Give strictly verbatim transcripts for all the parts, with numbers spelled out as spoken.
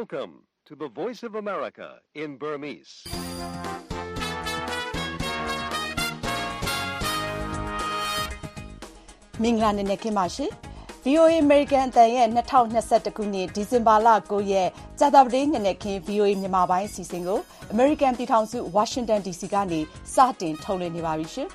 Welcome to the Voice of America in Burmese. မင်္ဂလာနေ့နဲ့ခင်ပါရှင် ဗွီအိုအေ American အသံရဲ့၂၀၂၁ခုနှစ်ဒီဇင်ဘာလ၉ရက်ကြာသပတေးနေ့နဲ့ခင် ဗွီအိုအေ မြန်မာပိုင်းအစီအစဉ်ကို American ပြည်ထောင်စု Washington ဒီ စီ ကနေစတင်ထုတ်လွှင့်နေပါပြီရှင်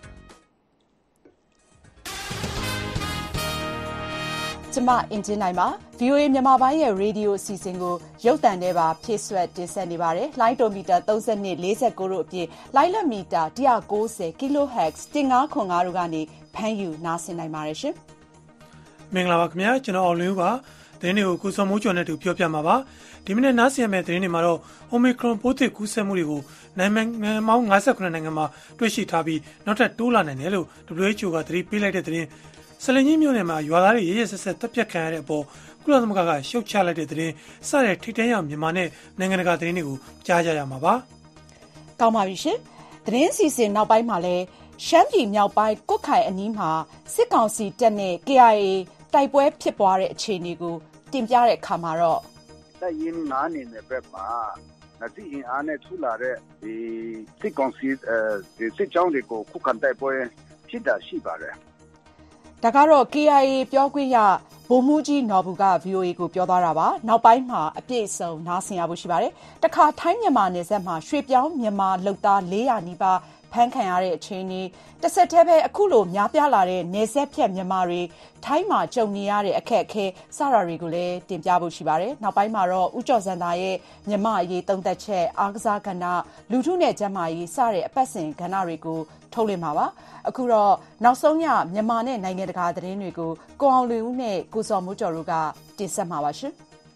ကျမအင်ဂျင်နိုင်ပါ ဗွီအိုအေ မြန်မာပိုင်းရဲ့ရေဒီယိုအစီအစဉ်ကိုရုပ်သံထဲပါဖြည့်ဆွတ်တင်ဆက်နေပါတယ်လိုင်းတိုမီတာသုံး၂ ၄၉တို့အပြင်လိုင်းလက်မီတာone ninety ကီလိုဟက်ဇ်one five fiveတို့ကနေဖမ်းယူနားဆင်နိုင်ပါတယ်ရှင်မင်္ဂလာပါခင်ဗျာကျွန်တော်အောင်လင်းဦးပါသတင်းတွေကိုကိုစောမိုးကျော်နဲ့တူပြောပြမှာပါဒီမိနစ်နားဆင်ရမယ့်သတင်းတွေမှာတော့ Omicron ပိုးသစ်ကူးစက်မှုတွေကိုနိုင်ငံပေါင်းfifty-nineနိုင်ငံမှာတွေ့ရှိထားပြီးနောက်ထပ်တိုးလာနိုင်တယ်လို့ W H O ကသတိပေးလိုက်တဲ့သတင်းဆလင်ကြီးမြို့နယ်မှာရွာသားတွေရဲရဲဆက်ဆက်တပ်ဖြတ်ခံရတဲ့အပေါ်ကုလသမဂ္ဂကရှုတ်ချလိုက်တဲ့သတင်းစတဲ့ထိတဲရောက်မြန်မာနဲ့နိုင်ငံတကာသတင်းတွေကိုကြားကြရမှာပါကောင်းပါပြီရှင်သတင်းစီစဉ်နောက်ပိုင်းမှာလဲရှမ်းပြည်မြောက်ပိုင်းကွတ်ခိုင်အနီးမှာစစ်ကောင်စီတပ်နဲ့ K I A တိုက်ပွဲဖြစ်ပွားတဲ့အခြေအနေကိုတင်ပြတဲ့အခါမှာတော့တပ်ရင်းငါးနေတဲ့ဘက်မှာစစ်အင်အားနဲ့ထူလာတဲ့ဒီစစ်ကောင်စီအဲစစ်ကြောင်းတွေကိုခုခံတိုက်ပွဲဖြစ်တာရှိပါတယ်ဒါကတော့ K I A ပြောခွင့်ရဗိုလ်မှူးကြီးနော်ဘူက ဗွီအိုအေကိုပြောသွားတာပါနောက်ပိုင်းမှာအပြည့်အစုံနားဆင်ရဖို့ရှိပါတယ်တခါထိုင်းမြန်မာနယ်စပ်မှာရွှေပြောင်းမြန်မာလုပ်သားfour hundredနီးပါးဖမ်းခံရတဲ့အခြေအနေတစ်ဆက်တည်းပဲအခုလိုများပြားလာတဲ့နယ်စပ်ဖြတ်မြန်မာတွေထိုင်းမှာကြုံနေရတဲ့အခက်အခဲစတာတွေကိုလည်းတင်ပြဖို့ရှိပါတယ်နောက်ပိုင်းမှာတော့ဦးကျော်စံသာရဲ့မြန်မာအရေးသုံးသက်ချက်အားကစားကဏ္ဍလူထုနဲ့ကျန်းမာရေးစတဲ့အပတ်စဉ်ကဏ္ဍတွေကိုထုတ်လွှင့်မှာပါအခုတော့နောက်ဆုံးရမြန်မာနဲ့နိုင်ငံတကာသတင်းတွေကိုကိုအောင်လွင်ဦးနဲ့ကိုစော်မိုးကျော်တို့ကတင်ဆက်မှာပါရှင်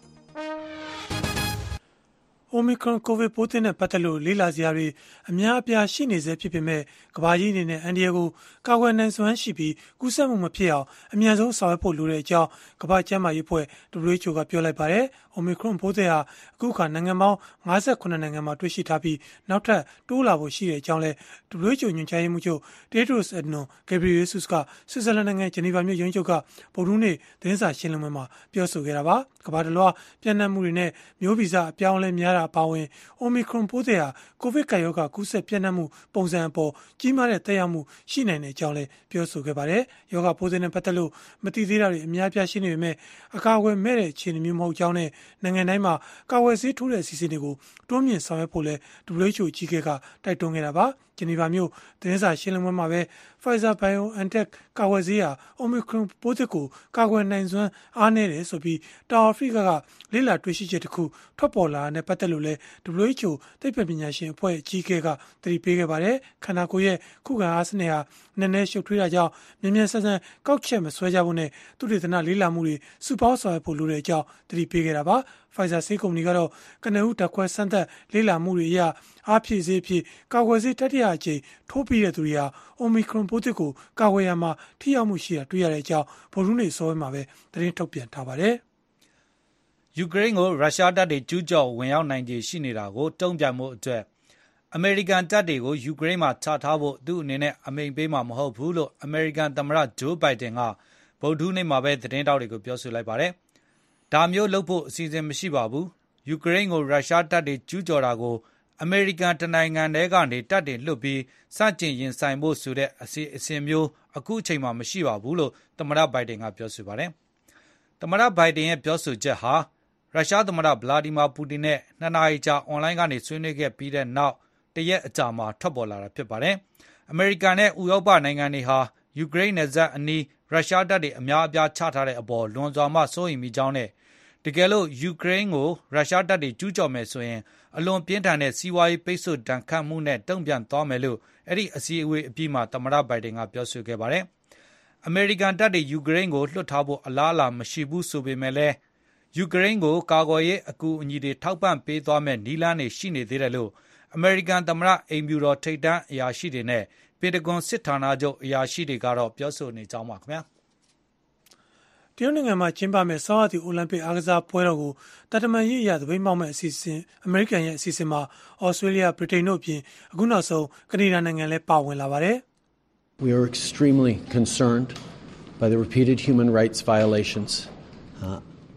Omicron COVID ပိုးသစ်နဲ့ပတ်သက်လို့လေ့လာစရာတွေအများအပြားရှိနေစေဖြစ်ပေမဲ့ကမ္ဘာကြီးအနေနဲ့အန်ဒီယာကိုကာကွယ်နိုင်စွမ်းရှိပြီးကူးစက်မှုမဖြစ်အောင်အမြန်ဆုံးဆောင်ရွက်ဖို့လိုတဲ့အကြောင်းကမ္ဘာ့ကျန်းမာရေးအဖွဲ့ W H O ကပြောလိုက်ပါတယ်။ Omicron ပိုးသစ်ဟာအခုခါနိုင်ငံပေါင်းfifty-nineနိုင်ငံမှာတွေ့ရှိထားပြီးနောက်ထပ်တိုးလာဖို့ရှိတဲ့အကြောင်းလဲ W H O ညွှန်ကြားရေးမှူးချုပ် Tedros Adhanom Ghebreyesus ကဆွစ်ဇာလန်နိုင်ငံဂျနီဗာမြို့ရုံးချုပ်ကဗုဒ္ဓဟူးနေ့သတင်းစာရှင်းလင်းပွဲမှာပြောဆိုခဲ့တာပါ။ကမ္ဘာတစ်လွှားပြန့်နှံ့မှုတွေနဲ့မျိုးဗီဇအပြောင်းအလဲများတာအပါအဝင် Omicron ပိုးသစ်ဟာကိုဗစ်ကပ်ရောဂါကူးစက်ပြန့်နှံ့မှုပုံစံအပေါ်ကြီးမားတဲ့သက်ရောက်မှုရှိနိုင်တဲ့အကြောင်းလည်းပြောဆိုခဲ့ပါတယ်။ရောဂါပိုးသစ်နဲ့ပတ်သက်လို့မသိသေးတာတွေအများပြားရှိနေပေမဲ့အကာအကွယ်မဲ့တဲ့အခြေအနေမျိုးမဟုတ်ကြောင်းနဲ့နိုင်ငံတိုင်းမှာကာကွယ်ဆေးထိုးတဲ့အစီအစဉ်တွေကိုတွန်းမြင့်ဆောင်ရွက်ဖို့လည်း W H O အကြီးအကဲကတိုက်တွန်းခဲ့တာပါ။ဂျနီဗာမြို့သတင်းစာရှင်းလင်းပွဲမှာပဲ Pfizer BioNTech ကာကွယ်ဆေးဟာ Omicron ပိုးသစ်ကိုကာကွယ်နိုင်စွမ်းအားနည်းတယ်ဆိုပြီးတောင်အာဖရိကကလေ့လာတွေ့ရှိချက်တစ်ခုထွက်ပေါ်လာတဲ့ပတ်သက်လို့လည်း W H O သိပ္ပံပညာရှင်အဖွဲ့အကြီးအကဲကသတိပေးခဲ့ပါတယ်။ခန္ဓာကိုယ်ရဲ့ခုခံအားစနစ်ဟာနည်းနည်းရှုပ်ထွေးတာကြောင့်မြန်မြန်ဆန်ဆန်ကောက်ချက်မဆွဲကြဖို့နဲ့သုတေသနလေ့လာမှုတွေစုပေါင်းဆောင်ရွက်ဖို့လိုတဲ့အကြောင်းသတိပေးခဲ့တာပါ။ Pfizer ဆေးကုမ္ပဏီကတော့ကနဦးဓာတ်ခွဲစမ်းသပ်လေ့လာမှုတွေအရအားဖြည့်ဆေးဖြစ်ကာကွယ်ဆေးတတိယအကြိမ်ထိုးပြီးတဲ့သူတွေဟာ Omicron ပိုးသစ်ကိုကာကွယ်ရမှာထိရောက်မှုရှိတာတွေ့ရတဲ့အကြောင်းဗုဒ္ဓဟူးနေ့စောပိုင်းမှာပဲသတင်းထုတ်ပြန်ထားပါတယ်။ယူကရိန်းကိုရုရှားတပ်တွေကျူးကျော်ဝင်ရောက်နိုင်ခြေရှိနေတာကိုတုံ့ပြန်မှုအတွက်အမေရိကန်တပ်တွေကိုယူကရိန်းမှာချထားဖို့သူ့အနေနဲ့အမိန့်ပေးမှာမဟုတ်ဘူးလို့အမေရိကန်သမ္မတဂျိုးဘိုင်ဒန်ကဗုဒ္ဓဟူးနေ့မှာပဲသတင်းတောက်တွေကိုပြောဆိုလိုက်ပါတယ်။ဒါမျိုးလုပ်ဖို့အစီအစဉ်မရှိပါဘူး။ယူကရိန်းကိုရုရှားတပ်တွေကျူးကျော်တာကိုအမေရိကန်တနိုင်ငံတည်းကနေတပ်တွေလွှတ်ပြီးစတင်ရင်ဆိုင်ဖို့ဆိုတဲ့အစီအစဉ်မျိုးအခုအချိန်မှမရှိပါဘူးလို့သမ္မတဘိုင်ဒန်ကပြောဆိုပါတယ်။သမ္မတဘိုင်ဒန်ရဲ့ပြောဆိုချက်ဟာရုရှားသမ္မတဗလာဒီမာပူတင်နဲ့နှစ်နာရီကြာအွန်လိုင်းကနေဆွေးနွေးခဲ့ပြီးတဲ့နောက်တရက်အကြာမှာထွက်ပေါ်လာတာဖြစ်ပါတယ်။အမေရိကန်နဲ့ဥရောပနိုင်ငံတွေဟာယူကရိန်းနယ်စပ်အနီးရုရှားတပ်တွေအများအပြားချထားတဲ့အပေါ်လွန်စွာမှစိုးရိမ်မိကြောင်းနဲ့တကယ်လို့ယူကရိန်းကိုရုရှားတပ်တွေကျူးကျော်မယ်ဆိုရင်အလွန်ပြင်းထန်တဲ့စီးပွားရေးပိတ်ဆို့ဒဏ်ခတ်မှုနဲ့တုံ့ပြန်သွားမယ်လို့အဲ့ဒီအစည်းအဝေးအပြီးမှာသမ္မတဘိုင်ဒန်ကပြောဆိုခဲ့ပါတယ်။အမေရိကန်တပ်တွေယူကရိန်းကိုလွှတ်ထားဖို့အလားအလာမရှိဘူးဆိုပေမဲ့လည်းယူကရိန်းကိုကာကွယ်ရေးအကူအညီတွေထောက်ပံ့ပေးသွားမယ့်နည်းလမ်းတွေရှိနေသေးတယ်လို့အမေရိကန်သမ္မတအိမ်ဖြူတော်ထိပ်တန်းအရာရှိတွေနဲ့ပင်တဂွန်စစ်ဌာနချုပ်အရာရှိတွေကတော့ပြောဆိုနေကြောင်းပါခင်ဗျာ။တရုတ်နိုင်ငံမှာကျင်းပမယ့်ဆောင်းရာသီအိုလံပစ်အားကစားပွဲတော်ကိုတတမန်ရေးအရာသပိတ်မှောက်မဲ့အစီအစဉ်အမေရိကန်ရဲ့အစီအစဉ်မှာဩစတြေးလျဗြိတိန်တို့အပြင်အခုနောက်ဆုံးကနေဒါနိုင်ငံလည်းပါဝင်လာပါတယ်။ We are extremely concerned by the repeated human rights violations uh,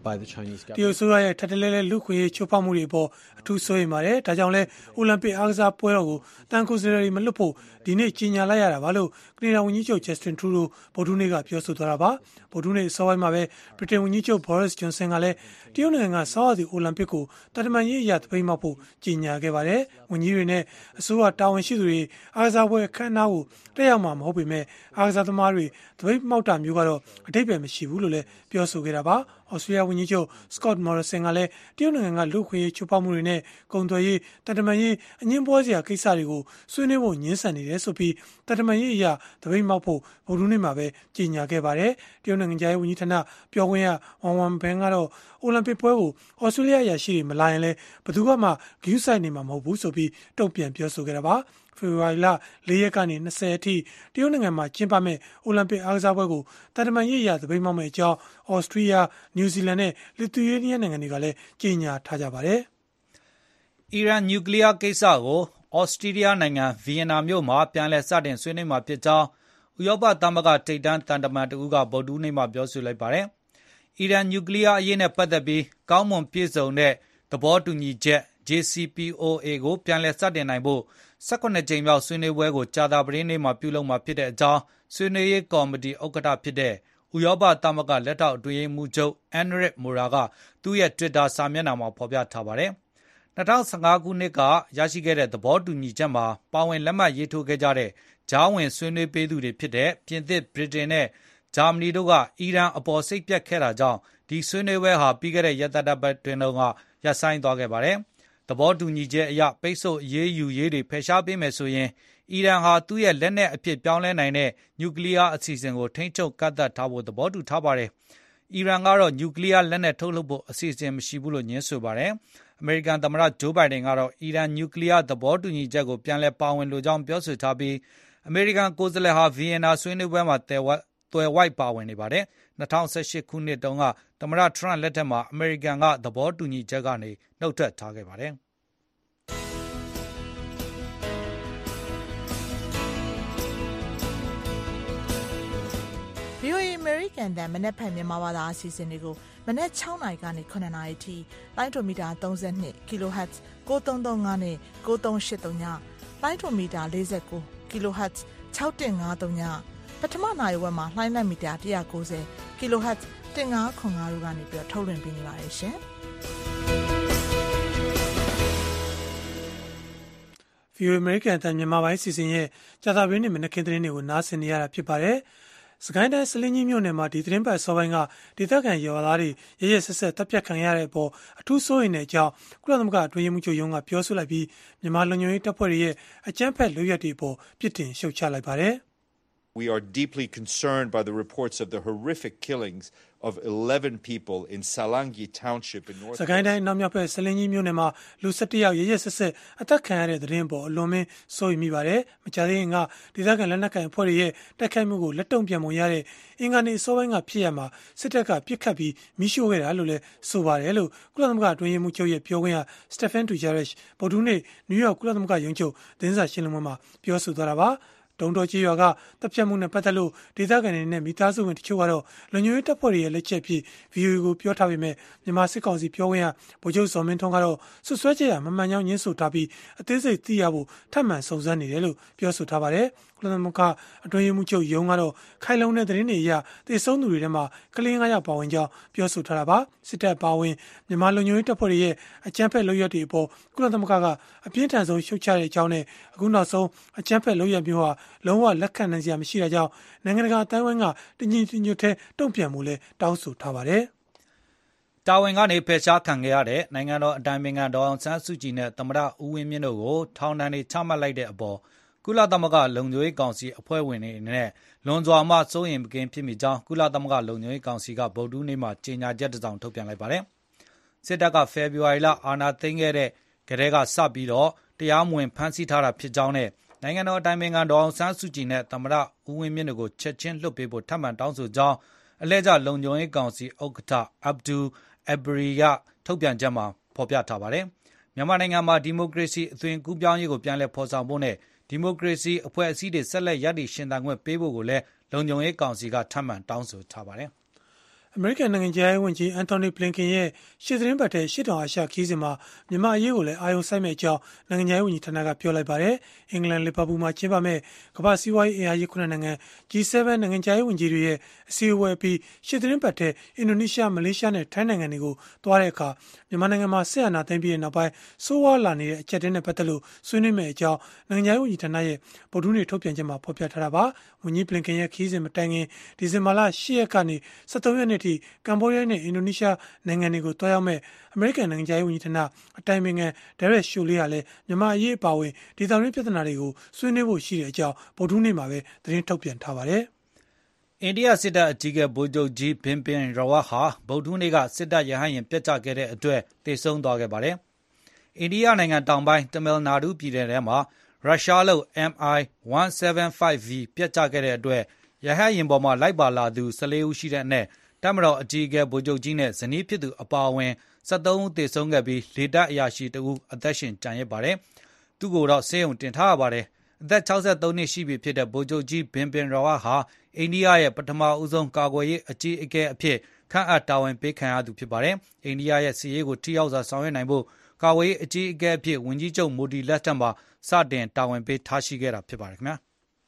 by the Chinese government. တရုတ်ဆိုရရဲ့ထပ်တလဲလဲလူခွေချိုးဖောက်မှုတွေအပေါ်အထူးစိုးရိမ်ပါတယ်။ဒါကြောင့်လဲအိုလံပစ်အားကစားပွဲတော်ကိုတန်ကိုစရရီမလွတ်ဖို့ဒီနေ့ကြီးညာလိုက်ရတာပါလို့ကနေဒါဝန်ကြီးချုပ် Justin Trudeau ဗုဒ္ဓနေ့ကပြောဆိုသွားတာပါ။ဗုဒ္ဓနေ့စောပိုင်းမှာပဲဗြိတိန်ဝန်ကြီးချုပ် Boris Johnson ကလည်းတရုတ်နိုင်ငံကဆောင်းရာသီအိုလံပစ်ကိုတန်တမန်ရေးအရာသပိတ်မှောက်ဖို့ကြီးညာခဲ့ပါတယ်။ဝန်ကြီးတွေနဲ့အစိုးရတာဝန်ရှိသူတွေအားကစားပွဲအခမ်းအနားကိုတက်ရောက်မှာမဟုတ်ပေမဲ့အားကစားသမားတွေသပိတ်မှောက်တာမျိုးကတော့အထိပ္ပယ်မရှိဘူးလို့လည်းပြောဆိုခဲ့တာပါ။ဩစတြေးလျဝန်ကြီးချုပ် Scott Morrison ကလည်းတရုတ်နိုင်ငံကလူခွေချိုးဖောက်မှုတွေနဲ့ကုန်သွယ်ရေးတန်တမန်ရေးအငင်းပွားစရာကိစ္စတွေကိုဆွေးနွေးဖို့ညှင်းဆန်နေတယ်ဆိုပြီးတန်တမန်ရေးအရာသပိတ်မှောက်ဖို့ဗုဒ္ဓနေ့မှာပဲကြေညာခဲ့ပါတယ်။တရုတ်နိုင်ငံရဲ့ဝန်ကြီးဌာနပြောခွင့်ရဝမ်ဝမ်ဘန်ကတော့အိုလံပစ်ပွဲကိုဩစတြေးလျအရာရှိတွေမလာရင်လည်းဘယ်သူမှဂရုစိုက်နေမှာမဟုတ်ဘူးဆိုပြီးတုံ့ပြန်ပြောဆိုခဲ့တာပါ။ဖေဖော်ဝါရီလ၄ရက်ကနေ၂၀အထိတရုတ်နိုင်ငံမှာကျင်းပမဲ့အိုလံပစ်အားကစားပွဲကိုတန်တမန်ရေးအရာသပိတ်မှောက်မဲ့အကြောင်းဩစတြေးလျ၊နယူးဇီလန်နဲ့လစ်သူယေးနီးယားနိုင်ငံတွေကလည်းကြေညာထားကြပါတယ်။အီရန်နျူကလ িয়ার ကိစ္စကိုဩစတြေးလျနိုင်ငံဗီယင်နာမြို့မှာပြန်လည်စတင်ဆွေးနွေးမှာဖြစ်ကြောင်းဥရောပသမဂ္ဂထိပ်တန်းသံတမန်တဦးကဗုဒ္ဓနေ့မှာပြောဆိုလိုက်ပါတယ်။အီရန်နျူကလ িয়ার အရေးနဲ့ပတ်သက်ပြီးကောင်းမွန်ပြည့်စုံတဲ့သဘောတူညီချက် ဂျေ စီ ပီ အို အေ ကိုပြန်လည်စတင်နိုင်ဖို့၁၇ကြိမ်မြောက်ဆွေးနွေးပွဲကိုကြာသပတေးနေ့မှာပြုလုပ်မှာဖြစ်တဲ့အကြောင်းဆွေးနွေးရေးကော်မတီဥက္ကဋ္ဌဖြစ်တဲ့ဥရောပသမဂ္ဂလက်ထောက်အတွင်းရေးမှူးချုပ် Enric Mora ကသူ့ရဲ့ Twitter စာမျက်နှာမှာဖော်ပြထားပါတယ်။၂၀၁၅ခုနှစ်ကရရှိခဲ့တဲ့သဘောတူညီချက်မှာပါဝင်လက်မှတ်ရေးထိုးခဲ့ကြတဲ့ကြားဝင်ဆွေးနွေးပေးသူတွေဖြစ်တဲ့ပြင်သစ်၊ဗြိတိန်နဲ့ဂျာမနီတို့ကအီရန်အပေါ်စိတ်ပျက်ခဲ့တာကြောင့်ဒီဆွေးနွေးပွဲဟာပြီးခဲ့တဲ့ရက်သတ္တပတ်တွင်ကရပ်ဆိုင်းသွားခဲ့ပါတယ်။သဘောတူညီချက်အရပိတ်ဆို့အရေးယူရေးတွေဖယ်ရှားပေးမယ်ဆိုရင်အီရန်ဟာသူ့ရဲ့လက်နက်အဖြစ်ပြောင်းလဲနိုင်တဲ့နျူကလ িয়ার အစီအစဉ်ကိုထိန်းချုပ်ကန့်သတ်ထားဖို့သဘောတူထားပါတယ်။အီရန်ကတော့နျူကလ িয়ার လက်နက်ထုတ်လုပ်ဖို့အစီအစဉ်မရှိဘူးလို့ညင်းဆိုပါတယ်။အမေရိကန်သမ္မတဂျိုးဘိုင်ဒန်ကတော့အီရန်နျူကလ িয়ার သဘောတူညီချက်ကိုပြန်လည်ပါဝင်လိုကြောင်းပြောဆိုထားပြီးအမေရိကန်ကိုယ်စားလှယ်ဟာဗီယင်နာဆွေးနွေးပွဲမှာသွယ်ဝိုက်ပါဝင်နေပါတယ်။၂၀၁၈ခုနှစ်တုန်းကသမ္မတထရန့်လက်ထက်မှာအမေရိကန်ကသဘောတူညီချက်ကနေနှုတ်ထွက်ထားခဲ့ပါတယ်။ဗွီအိုအေ American တန်မနက်ဖြန်မြန်မာဘာသာအစီအစဉ်တွေကိုမနက်၆နာရီကနေ၇နာရီထိလိုင်းဒိုမီတာ၃၂ kHz ၉၃၃၅နဲ့၉၃၈၃ညလိုင်းဒိုမီတာ၄၉ kHz ၆၁၅၃ညပထမနာရီဝက်မှာလှိုင်းလက်မီတာ၁၉၀ kHz ၁၅၇၅တို့ကနေပြီးထုတ်လွှင့်ပေးနေပါတယ်ရှင်။ဗွီအိုအေ American တန်မြန်မာပိုင်းစီစဉ်ရဲ့ကြာသပတေးနေ့မနက်ခင်းသတင်းတွေကိုနားဆင်နေရတာဖြစ်ပါတယ်။စကိုင်းတိုင်းစလင်းကြီးမြို့နယ်မှာဒီသတင်းပတ်စောပိုင်းကဒေသခံရွာသားတွေရရဆက်ဆက်တပ်ဖြတ်ခံရတဲ့အပေါ်အထူးစိုးရိမ်တဲ့အကြောင်းကုလသမဂ္ဂအတွင်းရေးမှူးချုပ်ရုံးကပြောဆိုလိုက်ပြီးမြန်မာလုံခြုံရေးတပ်ဖွဲ့တွေရဲ့အကြမ်းဖက်လုပ်ရပ်တွေအပေါ်ပြစ်တင်ရှုတ်ချလိုက်ပါတယ်။ We are deeply concerned by the reports of the horrific killings of eleven people in Salangi Township in North. စကိုင်းတိုင်းနောက်မြောက်ဘက်စလင်းကြီးမြို့နယ်မှာလူ၁၁ယောက်ရရဆက်ဆက်အသက်ခံရတဲ့သတင်းပေါ်အလွန်မင်းစိုးရိမ်မိပါတယ်။မကြာသေးခင်ကဒေသခံလက်နက်ကိုင်အဖွဲ့တွေရဲ့တိုက်ခိုက်မှုကိုလက်တုံ့ပြန်ပုံရတဲ့အင်္ဂါနေ့အစောပိုင်းကဖြစ်ရမှာစစ်တပ်ကပြစ်ခတ်ပြီးမိရှို့ခဲ့တာလို့လည်းဆိုပါတယ်လို့ကုလသမဂ္ဂအတွင်းရေးမှူးချုပ်ရဲ့ပြောခွင့်ရ Stephen Dujarric ဗုဒ္ဓနေ့နယူးယောက်ကုလသမဂ္ဂရုံးချုပ်သတင်းစာရှင်းလင်းပွဲမှာပြောဆိုသွားတာပါ။ဒုံတော်ကြီးရွာကတပ်ဖြတ်မှုနဲ့ပတ်သက်လို့ဒေသခံတွေနဲ့မိသားစုဝင်တချို့ကတော့လုံခြုံရေးတပ်ဖွဲ့တွေရဲ့လက်ချက်ဖြစ် ဗွီအိုအေ ကိုပြောထားပေမဲ့မြန်မာစစ်ကောင်စီပြောခွင့်ရဗိုလ်ချုပ်ဇော်မင်းထွန်းကတော့ဆွဆွဲချက်ရမမှန်ကြောင်းညင်းဆိုထားပြီးအသေးစိတ်သိရဖို့ထပ်မံစုံစမ်းနေတယ်လို့ပြောဆိုထားပါတယ်။ကုလသမဂ္ဂအတွင်းရေးမှူးချုပ်ရုံးကတော့ခိုင်လုံတဲ့သတင်းတွေအရသေဆုံးသူတွေထဲမှာကလေး၅ယောက်ပါဝင်ကြောင်းပြောဆိုထားတာပါ။စစ်တပ်ပါဝင်မြန်မာလုံခြုံရေးတပ်ဖွဲ့တွေရဲ့အကြမ်းဖက်လုပ်ရပ်တွေအပေါ်ကုလသမဂ္ဂကအပြင်းထန်ဆုံးရှုတ်ချတဲ့အကြောင်းနဲ့အခုနောက်ဆုံးအကြမ်းဖက်လုပ်ရပ်မျိုးဟာလုံးဝလက်ခံနိုင်စရာမရှိတာကြောင့်နိုင်ငံတကာအတိုင်းအဝိုင်းကတညီတညွတ်ထဲတုံ့ပြန်မှုလဲတောင်းဆိုထားပါတယ်။တာဝန်ကနေဖယ်ရှားခံခဲ့ရတဲ့နိုင်ငံတော်အတိုင်ပင်ခံဒေါ်အောင်ဆန်းစုကြည်နဲ့သမ္မတဦးဝင်းမြင့်တို့ကိုထောင်ဒဏ်တွေချမှတ်လိုက်တဲ့အပေါ်ကုလသမဂ္ဂလုံခြုံရေးကောင်စီအဖွဲ့ဝင်တွေနဲ့လွန်စွာမှစိုးရိမ်မကင်းဖြစ်မိကြောင်းကုလသမဂ္ဂလုံခြုံရေးကောင်စီကဗုဒ္ဓနေ့မှာကြေညာချက်တစ်စောင်ထုတ်ပြန်လိုက်ပါတယ်။စစ်တပ်ကဖေဖော်ဝါရီလအာဏာသိမ်းခဲ့တဲ့ကတည်းကစပြီးတော့တရားမဝင်ဖမ်းဆီးထားတာဖြစ်ကြောင်းနဲ့နိုင်ငံတော်အတိုင်ပင်ခံဒေါ်အောင်ဆန်းစုကြည်နဲ့သမ္မတဦးဝင်းမြင့်တို့ကိုချက်ချင်းလွှတ်ပေးဖို့ထပ်မံတောင်းဆိုကြောင်းအလဲကျလုံခြုံရေးကောင်စီဥက္ကဋ္ဌအဗ်ဒူအဘရီကထုတ်ပြန်ချက်မှာဖော်ပြထားပါတယ်။မြန်မာနိုင်ငံမှာဒီမိုကရေစီအသွင်ကူးပြောင်းရေးကိုပြန်လည်ဖော်ဆောင်ဖို့နဲ့ဒီမိုကရေစီအဖွဲ့အစည်းတွေဆက်လက်ရည်တည်ရှင်သန်ခွင့်ပေးဖို့ကိုလည်းလုံခြုံရေးကောင်စီကထပ်မံတောင်းဆိုထားပါတယ်။အမေရိကန်နိုင်ငံခြားရေးဝန်ကြီးအန်တိုနီဘလင်ကန်ရဲ့ရှေ့သီတင်းပတ်ထဲရှေ့တောင်အာရှခရီးစဉ်မှာမြန်မာအရေးကိုလည်းအာရုံစိုက်မယ့်အကြောင်းနိုင်ငံခြားရေးဝန်ကြီးဌာနကပြောလိုက်ပါတယ်။အင်္ဂလန်လီဗာပူးမှာကျင်းပမယ့်ကမ္ဘာ့စီးပွားရေးအင်အားကြီးခုနှစ်နိုင်ငံ G ဆဗန် နိုင်ငံခြားရေးဝန်ကြီးတွေရဲ့အစည်းအဝေးပြီးရှေ့သီတင်းပတ်ထဲအင်ဒိုနီးရှားမလေးရှားနဲ့ထိုင်းနိုင်ငံတွေကိုသွားတဲ့အခါမြန်မာနိုင်ငံမှာဆက်အာဏာသိမ်းပြီးနောက်ပိုင်းဆိုးဝါးလာနေတဲ့အချက်အနဲ့ပတ်သက်လို့ဆွေးနွေးမယ့်အကြောင်းနိုင်ငံခြားရေးဝန်ကြီးဌာနရဲ့ဗုဒ္ဓဟူးနေ့ထုတ်ပြန်ချက်မှာဖော်ပြထားတာပါ။ဝန်ကြီးဘလင်ကန်ရဲ့ခရီးစဉ်မတိုင်ခင်ဒီဇင်ဘာလရှစ်ရက်ကနေဆယ်သုံးရက်နေ့ထိကမ္ဘောဒီးယားနဲ့အင်ဒိုနီးရှားနိုင်ငံတွေကိုတွားရောက်မဲ့အမေရိကန်နိုင်ငံခြားရေးဝန်ကြီးဌာနအတိုင်ပင်ခံဒရက်ရှိုလီဟာလည်းမြန်မာအရေးအပါအဝင်ဒေသတွင်းပြဿနာတွေကိုဆွေးနွေးဖို့ရှိတဲ့အကြောင်းဗုဒ္ဓဟူးနေ့မှာပဲသတင်းထုတ်ပြန်ထားပါတယ်။အိန္ဒိယစစ်တပ်အကြီးအကဲဗိုလ်ချုပ်ကြီးဘင်ပင်ရဝတ်ဟာဗုဒ္ဓဟူးနေ့ကစစ်တပ်ရဟတ်ယာဉ်ပျက်ကျခဲ့တဲ့အတွက်သေဆုံးသွားခဲ့ပါတယ်။အိန္ဒိယနိုင်ငံတောင်ပိုင်းတမီလ်နာဒူပြည်နယ်ထဲမှာရုရှားလုပ် M I one seventy-five V ပျက်ကျခဲ့တဲ့အတွက်ရဟတ်ယာဉ်ပေါ်မှာလိုက်ပါလာသူဆယ်လေးဦးရှိတဲ့အနက်တပ်မတော်အကြီးအကဲဗိုလ်ချုပ်ကြီးနဲ့ဇနီးဖြစ်သူအပါအဝင်ဆယ်သုံးဦးသေဆုံးခဲ့ပြီးလေတပ်အရာရှိတဦးအသက်ရှင်ကျန်ရစ်ပါတယ်။သူ့ကိုတော့ဆေးရုံတင်ထားရပါတယ်။အသက်၆၃နှစ်ရှိပြီဖြစ်တဲ့ဗိုလ်ချုပ်ကြီးဘင်ပင်ရဝတ်ဟာအိန္ဒိယရဲ့ပထမဦးဆုံးကာကွယ်ရေးအကြီးအကဲအဖြစ်ခန့်အပ်တာဝန်ပေးခံရသူဖြစ်ပါတယ်။အိန္ဒိယရဲ့စီးရေးကိုထိရောက်စွာဆောင်ရွက်နိုင်ဖို့ကာကွယ်ရေးအကြီးအကဲအဖြစ်ဝန်ကြီးချုပ်မိုဒီလက်ထက်မှာစတင်တာဝန်ပေးထားရှိခဲ့တာဖြစ်ပါတယ်ခင်ဗျာ။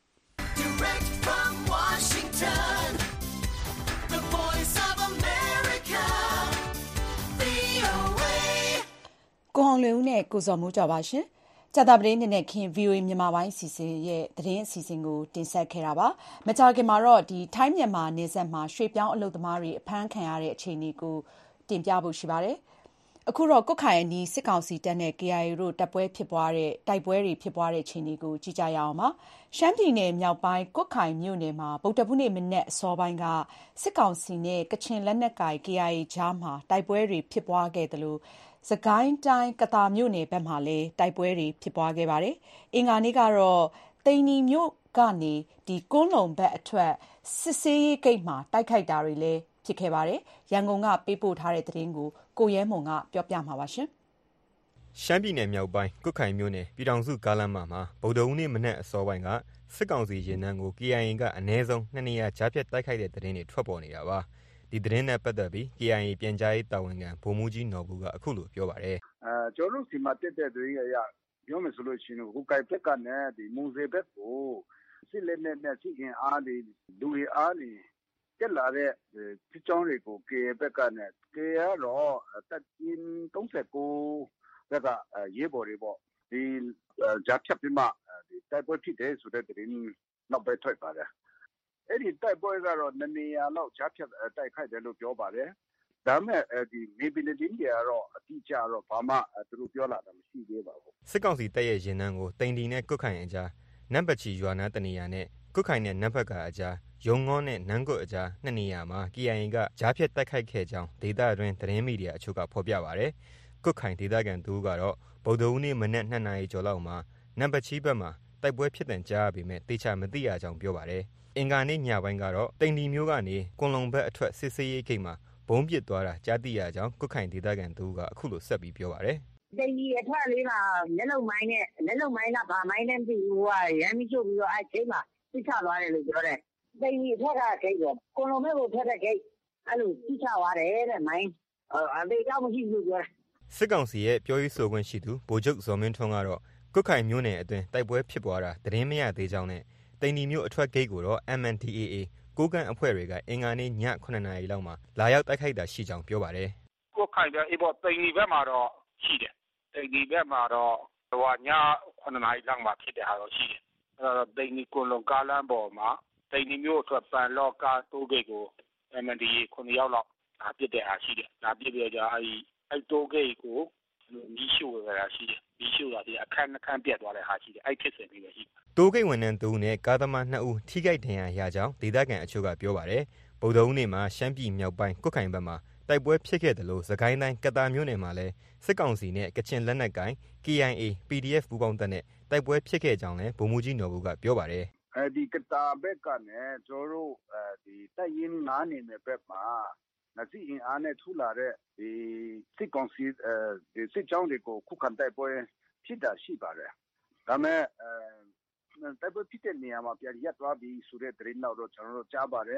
ကိုအောင်လွင်ဦးနဲ့ကိုဇော်မိုးကျော်ပါရှင်။ကြာသပတေးနေ့နဲ့ခင် ဗွီအိုအေမြန်မာပိုင်းအစီအစဉ်ရဲ့သတင်းအစီအစဉ်ကိုတင်ဆက်ခဲ့တာပါ။မကြာခင်မှာတော့ဒီထိုင်းမြန်မာနယ်စပ်မှာရွှေပြောင်းအလုပ်သမားတွေအဖမ်းခံရတဲ့အခြေအနေကိုတင်ပြဖို့ရှိပါတယ်။အခုတော့ကွတ်ခိုင်အနီးစစ်ကောင်စီတပ်နဲ့ K I A တို့တပ်ပွဲဖြစ်ပွားတဲ့တိုက်ပွဲတွေဖြစ်ပွားတဲ့အခြေအနေကိုကြည့်ကြရအောင်ပါ။ရှမ်းပြည်နယ်မြောက်ပိုင်းကွတ်ခိုင်မြို့နယ်မှာဗုဒ္ဓဟူးနေ့မနက်အစောပိုင်းကစစ်ကောင်စီနဲ့ကချင်လက်နက်ကိုင် K I A ကြားမှာတိုက်ပွဲတွေဖြစ်ပွားခဲ့တယ်လို့စကိုင်းတိုင်းကသာမြို့နယ်ဘက်မှာလည်းတိုက်ပွဲတွေဖြစ်ပွားခဲ့ပါတယ်။အင်္ဂါနေ့ကတော့သိန္နီမြို့ကနေဒီကွန်းလုံဘက်အထွက်စစ်ဆေးရေးဂိတ်မှာတိုက်ခိုက်တာတွေလည်းဖြစ်ခဲ့ပါတယ်။ရန်ကုန်ကပေးပို့ထားတဲ့သတင်းကိုကိုရဲမွန်ကပြောပြမှာပါရှင်။ရှမ်းပြည်နယ်မြောက်ပိုင်းကွတ်ခိုင်မြို့နယ်ပြည်ထောင်စုကားလမ်းမမှာဗုဒ္ဓဟူးနေ့မနက်အစောပိုင်းကစစ်ကောင်စီရင်နှန်းကို K I A ကအနည်းဆုံးနှစ်နေရာကြားဖြတ်တိုက်ခိုက်တဲ့သတင်းတွေထွက်ပေါ်နေတာပါ။ဒီသတင်းနဲ့ပတ်သက်ပြီး K I A ပြန်ကြားရေးတာဝန်ခံဗိုလ်မှူးကြီးနော်ဘူကအခုလိုပြောပါတယ်။အဲကျွန်တော်တို့စီမံတက်တဲ့သတင်းအရပြောမယ်ဆိုလို့ရှိရင်ဟိုကိုင်ဘက်ကနဲ့ဒီမူစေဘက်ကိုစစ်လက်နဲ့နဲ့စစ်ရင်အားတွေလူတွေအားတွေတက်လာတဲ့စစ်ကြောင်းတွေကို K I A ဘက်ကနဲ့ K I A ကတော့တပ်ရင်းသုံးဆယ်ကိုဘက်ကရေးပေါ်တွေပေါ့ဒီဂျာဖြတ်ပြီးမှဒီတိုက်ပွဲဖြစ်တယ်ဆိုတဲ့သတင်းနောက်ပဲထွက်ပါတယ်အဲ့ဒီတိုက်ပွဲကတော့နှစ်နေရာလောက်ဂျာဖြတ်တိုက်ခိုက်တယ်လို့ပြောပါတယ်ဒါမဲ့ဒီမေဘီလဒီနီကတော့အတိအကျတော့ဘာမှသူတို့ပြောလာတာမရှိသေးပါဘူးစစ်ကောင်စီတပ်ရဲ့ရင်နှန်းကိုတိန်တီနဲ့ကွတ်ခိုင်အကြားနမ်ပချီရွာနာတနေရာနဲ့ကွတ်ခိုင်နဲ့နမ်ဖက်ကအကြားရုံငေါနဲ့နန်းကွတ်အကြားနှစ်နေရာမှာ K I A ကကြားဖြတ်တိုက်ခိုက်ခဲ့ကြောင်းဒေသတွင်းသတင်းမီဒီယာအချို့ကဖော်ပြပါတယ်ကွတ်ခိုင်ဒေသခံသူကတော့ဗုဒ္ဓဟူးနေ့မနက်နှစ်နာရီကျော်လောက်မှာနမ်ပချီဘက်မှာတိုက်ပွဲဖြစ်တဲ့ကြားရပေမဲ့တေချာမသိရကြောင်းပြောပါတယ်အင်္ဂါနေ့ညပိုင်းကတော့တိန်တီမျိုးကနေကွန်လုံဘက်အထွက်စစ်ဆေးရေးဂိတ်မှာဘုံပစ်သွားတာကြားသိရကြောင်းကွတ်ခိုင်ဒေသခံသူကအခုလိုဆက်ပြီးပြောပါတယ်တိန်ကြီးအထွက်လေးမှာလက်လုံမိုင်းနဲ့လက်လုံမိုင်းလားဗာမိုင်းနဲ့မသိဘူးဟိုကရမ်းပြီးချုပ်ပြီးတော့အဲ့ဂိတ်မှာပြစ်ချသွားတယ်လို့ပြောတယ်တိန်ကြီးအထက်ကဂိတ်ပေါ့ကွန်လုံဘက်ကိုထွက်တဲ့ဂိတ်အဲ့လိုပြစ်ချသွားတယ်တဲ့မိုင်းအသေးတော့မရှိဘူးပြောတယ်စစ်ကောင်စီရဲ့ပြောရေးဆိုခွင့်ရှိသူဗိုလ်ချုပ်ဇော်မင်းထွန်းကတော့ကွတ်ခိုင်မြို့နယ်အတွင်းတိုက်ပွဲဖြစ်ပွားတာသတင်းမရသေးကြောင်းနဲ့တိန်တီမြို့အထွက်ဂိတ်ကိုတော့ M N D A A ကိုကန့်အဖွဲ့တွေကအင်္ဂါနေ့ညခုနှစ်နာရီလောက်မှာလာရောက်တိုက်ခိုက်တာရှိကြောင်းပြောပါတယ်။ကိုခိုင်တဲ့အေးပေါ်တိန်ဒီဘက်မှာတော့ရှိတယ်။တိန်ဒီဘက်မှာတော့ဟိုညခုနှစ်နာရီလောက်မှာဖြစ်တဲ့ဟာတော့ရှိတယ်။အဲတော့တိန်ဒီကွန်လုံကားလမ်းပေါ်မှာတိန်ဒီမျိုးအတွက်ပန်လော့ကားတိုးဂိတ်ကို M N D A ခုနှစ်ယောက်လောက်လာပစ်တဲ့ဟာရှိတယ်။လာပစ်ပြီးတော့အဲဒီအဲတိုးဂိတ်ကိုမီးရှို့ရတာရှိတယ်။မီးရှို့တာဒီအခန်းအခန်းပြတ်သွားတဲ့ဟာရှိတယ်။အဲဖြစ်စဉ်ပြီးပဲရှိတယ်။တိုးဂိတ်ဝန်ထမ်းသူနဲ့ကားသမားနှစ်ဦးထိခိုက်ဒဏ်ရာရကြောင်းဒေသခံအချို့ကပြောပါတယ်။ဗုဒ္ဓဟူးနေ့မှာရှမ်းပြည်မြောက်ပိုင်းကွတ်ခိုင်ဘက်မှာတိုက်ပွဲဖြစ်ခဲ့တယ်လို့စကိုင်းတိုင်းကသာမြို့နယ်မှာလည်းစစ်ကောင်စီနဲ့ကချင်လက်နက်ကိုင် K I A P D F ပူးပေါင်းတပ်နဲ့တိုက်ပွဲဖြစ်ခဲ့ကြောင်းလည်းဗိုလ်မှူးကြီးနော်ဘူကပြောပါတယ်။အဲဒီကသာဘက်ကနဲ့ကျွန်တော်တို့အဲဒီတပ်ရင်းငါးနေနယ်ဘက်မှာနစီအင်အားနဲ့ထူလာတဲ့ဒီစစ်ကောင်စီအဲဒီစစ်ကြောင်းတွေကိုခုခံတိုက်ပွဲဖြစ်တာရှိပါတယ်။ဒါမဲ့အဲတိုက်ပွဲဖြစ်တဲ့နေရာမှာပြန်ရက်သွားပြီးဆိုတဲ့သတင်းတော့ကျွန်တော်တို့ကြားပါတယ်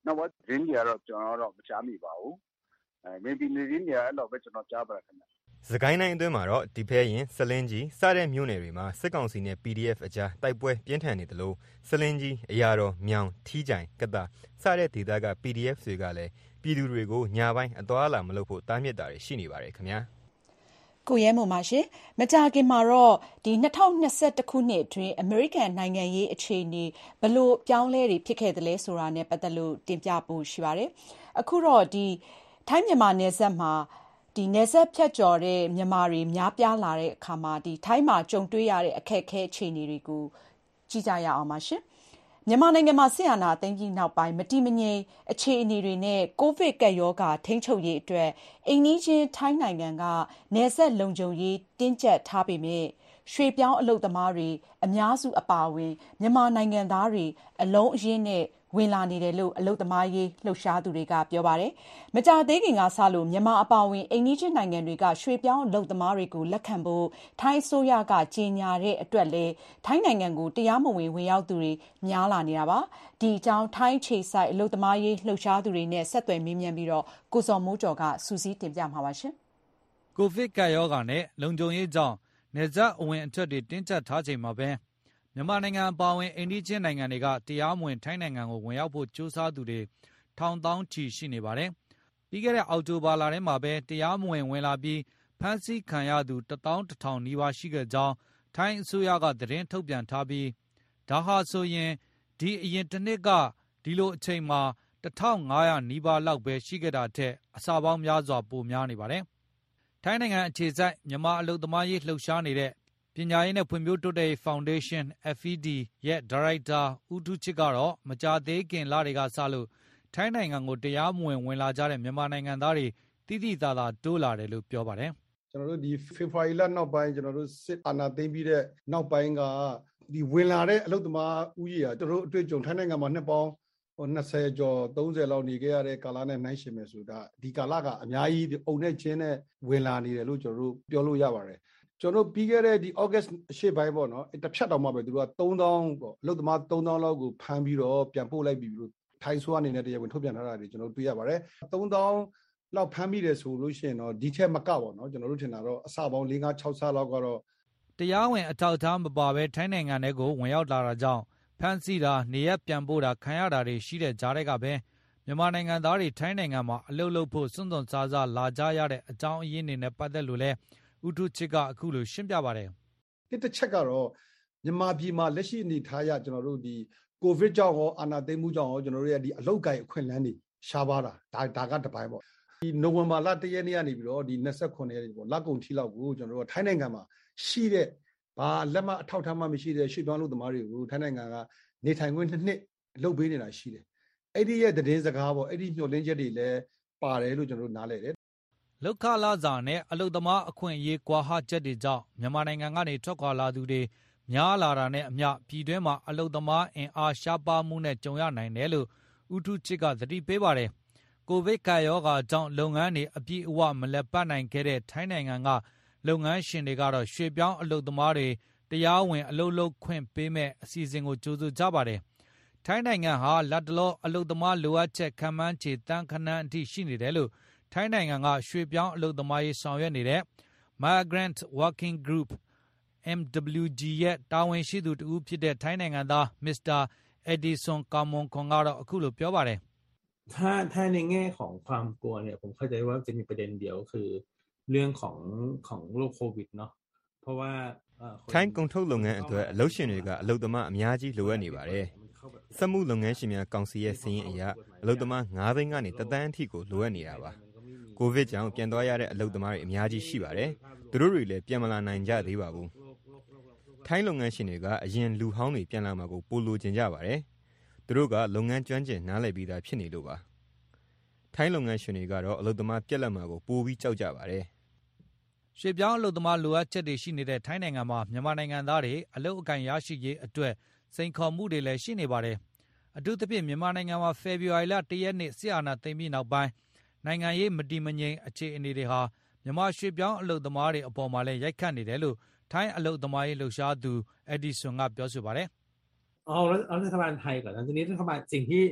နောက်ဘာရင်းကြီးကတော့ကျွန်တော်တော့မချမ်းမိပါဘူးအဲ maybe နေရင်းကြီးအဲ့လိုပဲကျွန်တော်ကြားပါခင်ဗျစကိုင်းတိုင်းအတွင်းမှာတော့ဒီဖဲရင်စလင်းကြီးစတဲ့မြို့နယ်တွေမှာစစ်ကောင်စီနဲ့ ပီ ဒီ အက်ဖ် အကြားတိုက်ပွဲပြင်းထန်နေတယ်လို့စလင်းကြီးအရာတော်မြောင်ထီးကြိုင်ကတစတဲ့ဒေသက ပီ ဒီ အက်ဖ် တွေကလည်းပြည်သူတွေကိုညပိုင်းအသွားအလာမလုပ်ဖို့တားမြစ်တာတွေရှိနေပါတယ်ခင်ဗျာကိုရဲမုံပါရှင်မကြခင်မှာတော့ဒီ၂၀၂၁ခုနှစ်အတွင်းအမေရိကန်နိုင်ငံရေးအခြေအနေဘလို့ပြောင်းလဲတွေဖြစ်ခဲ့တယ်လဲဆိုတာနဲ့ပတ်သက်လို့တင်ပြဖို့ရှိပါတယ်အခုတော့ဒီထိုင်းမြန်မာနယ်စပ်မှာဒီနယ်စပ်ဖြတ်ကျော်တဲ့မြန်မာတွေများပြားလာတဲ့အခါမှာဒီထိုင်းမှာကြုံတွေ့ရတဲ့အခက်အခဲအခြေအနေတွေကိုကြည့်ကြရအောင်ပါရှင်မြန်မာနိုင်ငံမှာဆင်အာဏာသိမ်းပြီးနောက်ပိုင်းမတည်မငြိမ်အခြေအနေတွေနဲ့ကိုဗစ်ကပ်ရောဂါထိန်းချုပ်ရေးအတွက်အိမ်နီးချင်းထိုင်းနိုင်ငံကနယ်စပ်လုံခြုံရေးတင်းကျပ်ထားပေမဲ့ရွှေပြောင်းအလုပ်သမားတွေအများစုအပါအဝင်မြန်မာနိုင်ငံသားတွေအလုံးအရင်းနဲ့ဝင်လာနေတယ်လို့အလုပ်သမားရေးလှုပ်ရှားသူတွေကပြောပါတယ်။မကြာသေးခင်ကစလို့မြန်မာအပါအဝင်အိမ်နီးချင်းနိုင်ငံတွေကရွှေပြောင်းအလုပ်သမားတွေကိုလက်ခံဖို့ထိုင်းအစိုးရကကြေညာတဲ့အတွက်လည်းထိုင်းနိုင်ငံကိုတရားမဝင်ဝင်ရောက်သူတွေများလာနေတာပါ။ဒီအကြောင်းထိုင်းခြေဆိုင်အလုပ်သမားရေးလှုပ်ရှားသူတွေနဲ့ဆက်သွယ်မေးမြန်းပြီးတော့ကိုစော်မိုးကျော်ကစူးစီးတင်ပြမှာပါရှင်။ကိုဗစ်ကပ်ရောဂါနဲ့လုံခြုံရေးကြောင့်နယ်စပ်အဝင်အထွက်တွေတင်းကျပ်ထားချိန်မှာပဲမြန်မာနိုင်ငံအပါအဝင်အိန္ဒိချင်းနိုင်ငံတွေကတရားမဝင်ထိုင်းနိုင်ငံကိုဝင်ရောက်ဖို့ကြိုးစားသူတွေထောင်သောင်းချီရှိနေပါတယ်။ပြီးခဲ့တဲ့အောက်တိုဘာလထဲမှာပဲတရားမဝင်ဝင်လာပြီးဖမ်းဆီးခံရသူတသောင်းတစ်ထောင်နီးပါးရှိခဲ့ကြောင်းထိုင်းအစိုးရကသတင်းထုတ်ပြန်ထားပြီးဒါဟာဆိုရင်ဒီအရင်တစ်နှစ်ကဒီလိုအချိန်မှာတထောင်ငါးရာနီးပါးလောက်ပဲရှိခဲ့တာထက်အဆပေါင်းများစွာပိုများနေပါတယ်။ထိုင်းနိုင်ငံအခြေစိုက်မြန်မာအလုပ်သမားရေးလှုပ်ရှားနေတဲ့ပညာရေးနဲ့ဖွံ့ဖြိုးတိုးတက်ရေးဖောင်ဒေးရှင်း F E D ရဲ့ဒါရိုက်တာဦးထူးချစ်ကတော့မကြာသေးခင်လတွေကစလို့ထိုင်းနိုင်ငံကိုတရားမဝင်ဝင်လာကြတဲ့မြန်မာနိုင်ငံသားတွေတိတိကျကျတိုးလာတယ်လို့ပြောပါတယ်။ကျွန်တော်တို့ဒီဖေဖော်ဝါရီလနောက်ပိုင်းကျွန်တော်တို့စစ်အာဏာသိမ်းပြီးတဲ့နောက်ပိုင်းကဒီဝင်လာတဲ့အလုပ်သမားဦးရေကကျွန်တော်တို့အတွေ့အကြုံထိုင်းနိုင်ငံမှာနှစ်ပေါင်းနှစ်ဆယ်ကျော်သုံးဆယ်လောက်နေခဲ့ရတဲ့ကာလနဲ့နှိုင်းယှဉ်မယ်ဆိုတာဒီကာလကအများကြီးအုံနဲ့ချင်းနဲ့ဝင်လာနေတယ်လို့ကျွန်တော်တို့ပြောလို့ရပါတယ်။ကျွန်တော်ပြီးခဲ့တဲ့ဒီ August အရှေ့ပိုင်းပေါ့နော်တစ်ဖြတ်တောင်မှပဲသူတို့ကသုံးသောင်းပေါ့အလုပ်သမားသုံးသောင်းလောက်ကိုဖမ်းပြီးတော့ပြန်ပို့လိုက်ပြီးလို့ထိုင်းဆိုးအနေနဲ့တရားဝင်ထုတ်ပြန်ထားတာတွေကျွန်တော်တို့တွေ့ရပါတယ်သုံးသောင်းလောက်ဖမ်းမိတယ်ဆိုလို့ရှိရင်တော့ဒီထက်မကပေါ့နော်ကျွန်တော်တို့ထင်တာတော့အစပေါင်း၄၅၆ဆလောက်ကတော့တရားဝင်အထောက်အထားမပါဘဲထိုင်းနိုင်ငံထဲကိုဝင်ရောက်လာတာကြောင့်ဖမ်းဆီးတာနေရပြန်ပို့တာခံရတာတွေရှိတဲ့ကြားတွေကပဲမြန်မာနိုင်ငံသားတွေထိုင်းနိုင်ငံမှာအလုပ်လုပ်ဖို့စွန့်စွန့်စားစားလာကြရတဲ့အကြောင်းအရင်းတွေနဲ့ပတ်သက်လို့လဲဦးထုချစ်ကအခုလိုရှင်းပြပါတယ်တစ်တစ်ချက်ကတော့မြန်မာပြည်မှာလက်ရှိအနေထားရကျွန်တော်တို့ဒီကိုဗစ်ကြောင့်ရောအာဏာသိမ်းမှုကြောင့်ရောကျွန်တော်တို့ရဲ့ဒီအလောက်ကိုင်အခွင့်အလမ်းတွေရှားပါတာဒါဒါကတပိုင်းပေါ့ဒီနိုဝင်ဘာလတရက်နေ့ကနေပြီးတော့ဒီနှစ်ခုနှစ်ရက်ပေါ့လကုန်ထီလောက်ကိုကျွန်တော်တို့ထိုင်းနိုင်ငံမှာရှိတဲ့ဘာလက်မအထောက်ထားမှမရှိတဲ့ရွှေ့ပြောင်းလူသမားတွေကိုထိုင်းနိုင်ငံကနေထိုင်ခွင့်နှစ်နှစ်လုပ်ပေးနေတာရှိတယ်အဲ့ဒီရဲ့သတင်းစကားပေါ့အဲ့ဒီညှို့လင်းချက်တွေလည်းပါတယ်လို့ကျွန်တော်တို့နားလည်တယ်လောက်ခလာစာနဲ့အလုသမားအခွင့်အရေးကွာဟချက်တွေကြောင့်မြန်မာနိုင်ငံကနေထွက်ခွာလာသူတွေများလာတာနဲ့အမျှပြည်တွင်းမှာအလုသမားအင်အားရှားပါမှုနဲ့ကြုံရနိုင်တယ်လို့ဦးထုချစ်ကသတိပေးပါတယ်ကိုဗစ်ကပ်ရောဂါကြောင့်လုပ်ငန်းတွေအပြည့်အဝမလည်ပတ်နိုင်ခဲ့တဲ့ထိုင်းနိုင်ငံကလုပ်ငန်းရှင်တွေကတော့ရွှေပြောင်းအလုသမားတွေတရားဝင်အလုပ်လုပ်ခွင့်ပေးမဲ့အစီအစဉ်ကိုကြိုးစားကြပါတယ်ထိုင်းနိုင်ငံဟာလက်တလောအလုသမားလိုအပ်ချက်ခံမှန်းခြေတန်းခဏန်းအထိရှိနေတယ်လို့ထိုင်းနိုင်ငံကရွှေပြောင်းအလုပ်သမားရေးဆောင်ရွက်နေတဲ့ Migrant Working Group အမ် ဒဗလျူ ဂျီ ရဲ့တာဝန်ရှိသူတဦးဖြစ်တဲ့ထိုင်းနိုင်ငံသားမစ္စတာအက်ဒီဆွန်ကာမွန်ခွန်ကတော့အခုလိုပြောပါတယ်ถ้าถ้าในแง่ของความกลัวเนี่ยผมเข้าใจว่าจะมีประเด็นเดียวคือเรื่องของของโรคโควิดเนาะเพราะว่าထိုင်းကုန်ထုတ်လုပ်ငန်းအတွက်အလုပ်ရှင်တွေကအလုပ်သမားအများကြီးလိုအပ်နေပါတယ်စက်မှုလုပ်ငန်းရှင်များကောင်စီရဲ့စီးရင်အရအလုပ်သမား၅သိန်းကနေတသန်းအထိကိုလိုအပ်နေတာပါကိုဗစ်ကြောင့်ပြန်သွားရတဲ့အလုပ်သမားတွေအများကြီးရှိပါတယ်သူတို့တွေလည်းပြန်မလာနိုင်ကြသေးပါဘူးထိုင်းလုပ်ငန်းရှင်တွေကအရင်လူဟောင်းတွေပြန်လာမှာကိုပိုလိုချင်ကြပါတယ်သူတို့ကလုပ်ငန်းကျွမ်းကျင်နားလည်ပြီးသားဖြစ်နေလို့ပါထိုင်းလုပ်ငန်းရှင်တွေကတော့အလုပ်သမားပြက်လက်မှာကိုပိုပြီးကြောက်ကြပါတယ်ရွှေပြောင်းအလုပ်သမားလိုအပ်ချက်တွေရှိနေတဲ့ထိုင်းနိုင်ငံမှာမြန်မာနိုင်ငံသားတွေအလုပ်အကန့်ရရှိရေးအတွက်စိန်ခေါ်မှုတွေလည်းရှိနေပါတယ်အထူးသဖြင့်မြန်မာနိုင်ငံမှာဖေဖော်ဝါရီလတရက်နေ့စစ်အာဏာသိမ်းပြီးနောက်ပိုင်းနိုင်ငံရေးမတည်မငြိမ်အခြေအနေတွေဟာမြန်မာရွှေပြောင်းအလုပ်သမားတွေအပေါ်မှာလည်းရိုက်ခတ်နေတယ်လို့ထိုင်းအလုပ်သမားရေးလှုပ်ရှားသူအက်ဒီဆွန်ကပြောဆိုပါတယ်เอาเอารัฐบาลไทยก่อนนะทีนี้รัฐบาลสิ่งที่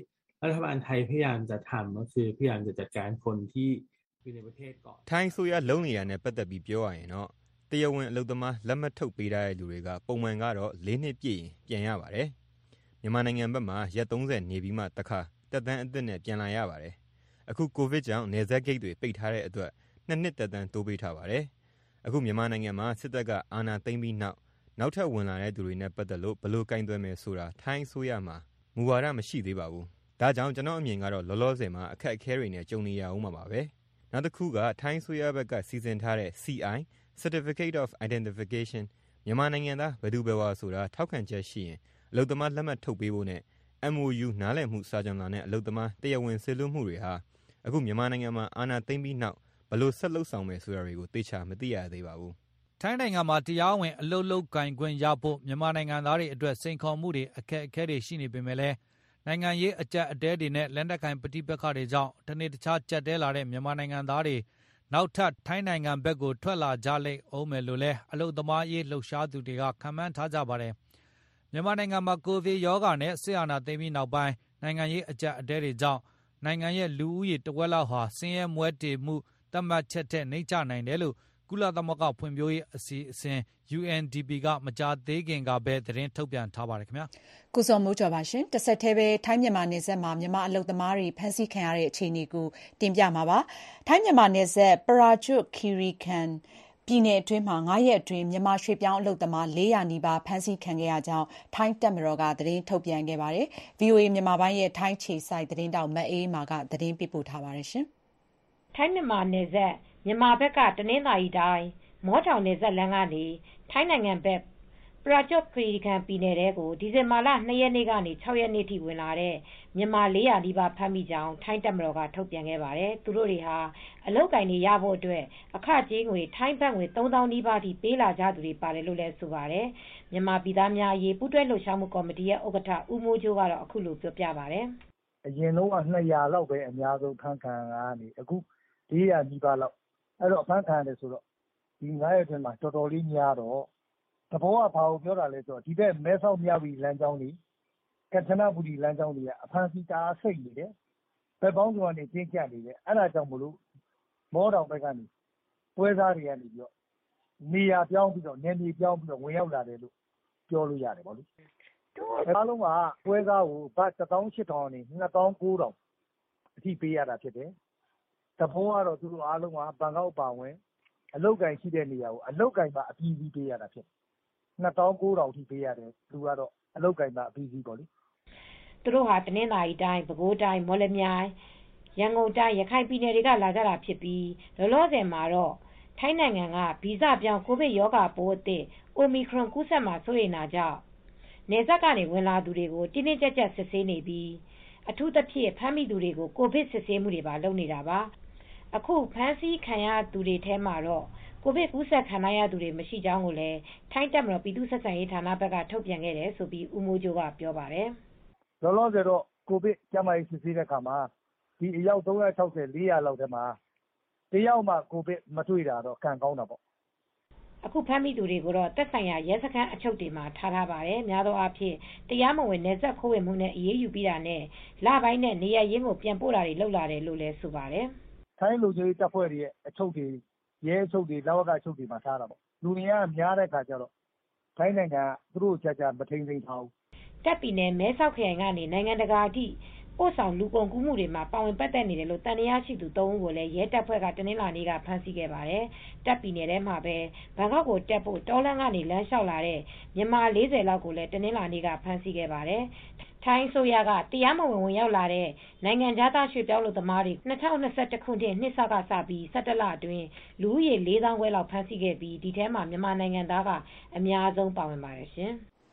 รัฐบาลไทยพยายามจะทำก็คือพยายามจะจัดการคนที่อยู่ในประเทศก่อนထိုင်းဆိုရလုံးနေရနဲ့ပတ်သက်ပြီးပြောရရင်တော့တရားဝင်အလုပ်သမားလက်မှတ်ထုတ်ပေးတဲ့လူတွေကပုံမှန်ကတော့၄နှစ်ပြည့်ရင်ပြန်ရပါတယ်မြန်မာနိုင်ငံဘက်မှာရက်၃၀နေပြီးမှတစ်ခါတက်တန်းအသစ်နဲ့ပြန်လာရပါတယ်အခုကိုဗစ်ကြောင့်နေဆက်ဂိတ်တွေပိတ်ထားတဲ့အတွက်နှစ်နှစ်တက်တန်းတိုးပေးထားပါတယ်အခုမြန်မာနိုင်ငံမှာစစ်တပ်ကအာဏာသိမ်းပြီးနောက်နောက်ထပ်ဝင်လာတဲ့သူတွေနဲ့ပတ်သက်လို့ဘယ်လိုကင်သွင်းမယ်ဆိုတာထိုင်းဆိုရမှာမူဝါဒမရှိသေးပါဘူးဒါကြောင့်ကျွန်တော်အမြင်ကတော့လောလောဆယ်မှာအခက်အခဲတွေနဲ့ကြုံနေရအောင်မှာပါပဲနောက်တစ်ခုကထိုင်းဆိုရဘက်ကစီစဉ်ထားတဲ့ C I Certificate of Identification မြန်မာနိုင်ငံသားဘယ်သူဘယ်ဝါဆိုတာထောက်ခံချက်ရှိရင်အလုပ်သမားလက်မှတ်ထုတ်ပေးဖို့နဲ့ M O U နားလည်မှုစာချုပ်နဲ့အလုပ်သမားတရားဝင်စေလွှတ်မှုတွေဟာအခုမြန်မာနိုင်ငံမှာအာဏာသိမ်းပြီးနောက်ဘယ်လိုဆက်လုပ်ဆောင်မယ်ဆိုတာတွေကိုသိချာမသိရသေးပါဘူးထိုင်းနိုင်ငံမှာတရားဝင်အလုပ်လုပ်ကိုင်ခွင့်ရဖို့မြန်မာနိုင်ငံသားတွေအတွက်စိန်ခေါ်မှုတွေအခက်အခဲတွေရှိနေပေမဲ့လည်းနိုင်ငံရေးအကြက်အတဲတွေနဲ့လက်နက်ကိုင်ပဋိပက္ခတွေကြောင့်တနေ့တခြားကြက်တဲလာတဲ့မြန်မာနိုင်ငံသားတွေနောက်ထပ်ထိုင်းနိုင်ငံဘက်ကိုထွက်လာကြလိမ့်အောင်မယ်လို့လည်းအလုပ်သမားရေးလှုပ်ရှားသူတွေကခန့်မှန်းထားကြပါတယ်မြန်မာနိုင်ငံမှာကိုဗစ်ရောဂါနဲ့ဆင်အာဏာသိမ်းပြီးနောက်ပိုင်းနိုင်ငံရေးအကြက်အတဲတွေကြောင့်နိုင်ငံရဲ့လူဦးရေတဝက်လောက်ဟာဆင်းရဲမွဲတေမှုတတ်မှတ်ချက်တဲ့နှိမ့်ချနိုင်တယ်လို့ကုလသမဂ္ဂဖွံ့ဖြိုးရေးအစီအစဉ် U N D P ကမကြာသေးခင်ကပဲသတင်းထုတ်ပြန်ထားပါတယ်ခင်ဗျာကိုစောမိုးကျော်ပါရှင်တစ်ဆက်တည်းပဲထိုင်းမြန်မာနယ်စပ်မှာမြန်မာအလုပ်သမားတွေဖမ်းဆီးခံရတဲ့အခြေအနေကိုတင်ပြမှာပါထိုင်းမြန်မာနယ်စပ်ပရာကျွတ်ခီရီကန်ပြည်နယ်အတွင်းမှာ၅ရက်အတွင်းမြန်မာရွှေပြောင်းအလုပ်သမား၄ရာနီးပါးဖမ်းဆီးခံခဲ့ရကြောင်းထိုင်းတပ်မတော်ကသတင်းထုတ်ပြန်ခဲ့ပါတယ် V O A မြန်မာပိုင်းရဲ့ထိုင်းခြေစိုက်သတင်းတောက်မအေးမာကသတင်းပေးပို့ထားပါတယ်ရှင်ထိုင်းမြန်မာနယ်စပ်မြန်မာဘက်ကတနင်္သာရီတိုင်းမော်တောင်နယ်စပ်လမ်းကနေထိုင်းနိုင်ငံဘက်ပရာကျွတ်ခီရီကန်ပြည်နယ်တဲကိုဒီဇင်ဘာလ၂ရက်နေ့ကနေ၆ရက်နေ့ထိဝင်လာတဲ့မြန်မာ၄ရာနီးပါးဖမ်းမိကြောင်းထိုင်းတပ်မတော်ကထုတ်ပြန်ခဲ့ပါတယ်သူတို့တွေဟာအလုပ်ကိုင်တွေရဖို့အတွက်အခကြေးငွေထိုင်းဘတ်ငွေသုံးသောင်းနီးပါးထိပေးလာကြသူတွေပါတယ်လို့လည်းဆိုပါတယ်မြန်မာပြည်သားများအရေးပူးတွဲလှုပ်ရှားမှုကော်မတီရဲ့ဥက္ကဋ္ဌဦးမိုးကျိုးကတော့အခုလိုပြောပြပါတယ်အရင်တော့၂ရာလောက်ပဲအများဆုံးဖမ်းခံရနေအခု၄ရာနီးပါးလောက်အဲ့တော့ဖမ်းခံရတယ်ဆိုတော့ဒီ၅ရက်အတွင်းမှာတော်တော်လေးများတော့တဘောကဘာကိုပြောတာလဲဆိုတော့ဒီဘက်မဲဆောက်မြဝတီလမ်းကြောင်းကြီးကချနဘူရီလမ်းကြောင်းကြီးကအဖမ်းဆီးတားဆိတ်နေတယ်ဘက်ပေါင်းစုံကနေကျင်းကျနေတယ်အဲ့ဒါကြောင့်မလို့မောတောင်ဘက်ကနေပွဲစားတွေကနေပြီးတော့နေရာပြောင်းပြီးတော့နယ်မြေပြောင်းပြီးတော့ဝင်ရောက်လာတယ်လို့ပြောလို့ရတယ်ဗောလေအားလုံးကပွဲစားကိုဘတ်တစ်သောင်းရှစ်ထောင်နဲ့နှစ်သောင်းကိုးထောင်အထိပေးရတာဖြစ်တယ်တဘောကတော့သူတို့အားလုံးကဘန်ကောက်ပါဝင်အလုတ်ကင်ရှိတဲ့နေရာကိုအလုတ်ကင်ပါအပြီးပြီးပေးရတာဖြစ်နှစ်သောင်းကိုးထောင်ထိပေးရတယ်သူကတော့အလုတ်ကင်ပါအပြီးပြီးပေါ့လေသူတို့ဟာတနင်္သာရီတိုင်းပဲခူးတိုင်းမော်လမြိုင်ရန်ကုန်တိုင်းရခိုင်ပြည်နယ်တွေကလာကြတာဖြစ်ပြီးလောလောဆယ်မှာတော့ထိုင်းနိုင်ငံကဗီဇပြောင်းကိုဗစ်ရောဂါပိုးအသစ် Omicron ကူးစက်မှာစိုးရိမ်တာကြောင့်နယ်စပ်ကနေဝင်လာသူတွေကိုတင်းတင်းကြပ်ကြပ်စစ်ဆေးနေပြီးအထူးသဖြင့်ဖမ်းမိသူတွေကိုကိုဗစ်စစ်ဆေးမှုတွေပါလုပ်နေတာပါအခုဖမ်းဆီးခံရသူတွေထဲမှာတော့ကိုဗစ်ကူးစက်ခံရသူတွေမရှိကြောင်းကိုလည်းထိုင်းတပ်မတော်ပြည်သူ့ဆက်ဆံရေးဌာနဘက်ကထုတ်ပြန်ခဲ့တယ်ဆိုပြီးဦးမိုးကျိုးကပြောပါတယ်လောလောဆယ်တော့ကိုဗစ်ကျန်းမာရေးစစ်ဆေးတဲ့အခါမှာဒီအယောက်၃၆၀ ၄ရာလောက်ထဲမှာတယောက်မှကိုဗစ်မတွေ့တာတော့ကံကောင်းတာပေါ့အခုဖမ်းမိသူတွေကိုတော့တက်ဆိုင်ရာရဲစခန်းအချုပ်တွေမှာထားထားပါတယ်များသောအားဖြင့်တရားမဝင်နယ်စပ်ခိုးဝင်မှုနဲ့အေးအေးယူပြီးတာနဲ့လပိုင်းနဲ့နေရရင်းကိုပြန်ပို့တာတွေလုပ်လာတယ်လို့လည်းဆိုပါတယ်ထိုင်းလူကြီးတပ်ဖွဲ့တွေရဲ့အချုပ်တွေရဲအချုပ်တွေလောက်ကအချုပ်တွေမှာထားတာပေါ့လူရင်းကများတဲ့ခါကျတော့ထိုင်းနိုင်ငံသူတို့ကြာကြာမထိန်သိမ်းထားဘူးတပ်ပြည်နယ်မဲဆောက်ခရိုင်ကနေနိုင်ငံတကာအထိပို့ဆောင်လူကုန်ကူးမှုတွေမှာပါဝင်ပတ်သက်နေတယ်လို့တန်တရားရှိသူသုံးဦးကိုလည်းရဲတပ်ဖွဲ့ကတနင်္လာနေ့ကဖမ်းဆီးခဲ့ပါတယ်တပ်ပြည်နယ်ထဲမှာပဲဘန်ကောက်ကိုတက်ဖို့တောလမ်းကနေလမ်းလျှောက်လာတဲ့မြန်မာ၄၀လောက်ကိုလည်းတနင်္လာနေ့ကဖမ်းဆီးခဲ့ပါတယ်ထိုင်းဆိုရကတရားမဝင်ဝင်ရောက်လာတဲ့နိုင်ငံသားရွှေပြောင်းလူသမားတွေ၂၀၂၁ခုနှစ်နှစ်စကစပြီး၁၇လအတွင်းလူဦးရေ၄သောင်းခွဲလောက်ဖမ်းဆီးခဲ့ပြီးဒီထဲမှာမြန်မာနိုင်ငံသားကအများဆုံးပါဝင်ပါတယ်ရှင်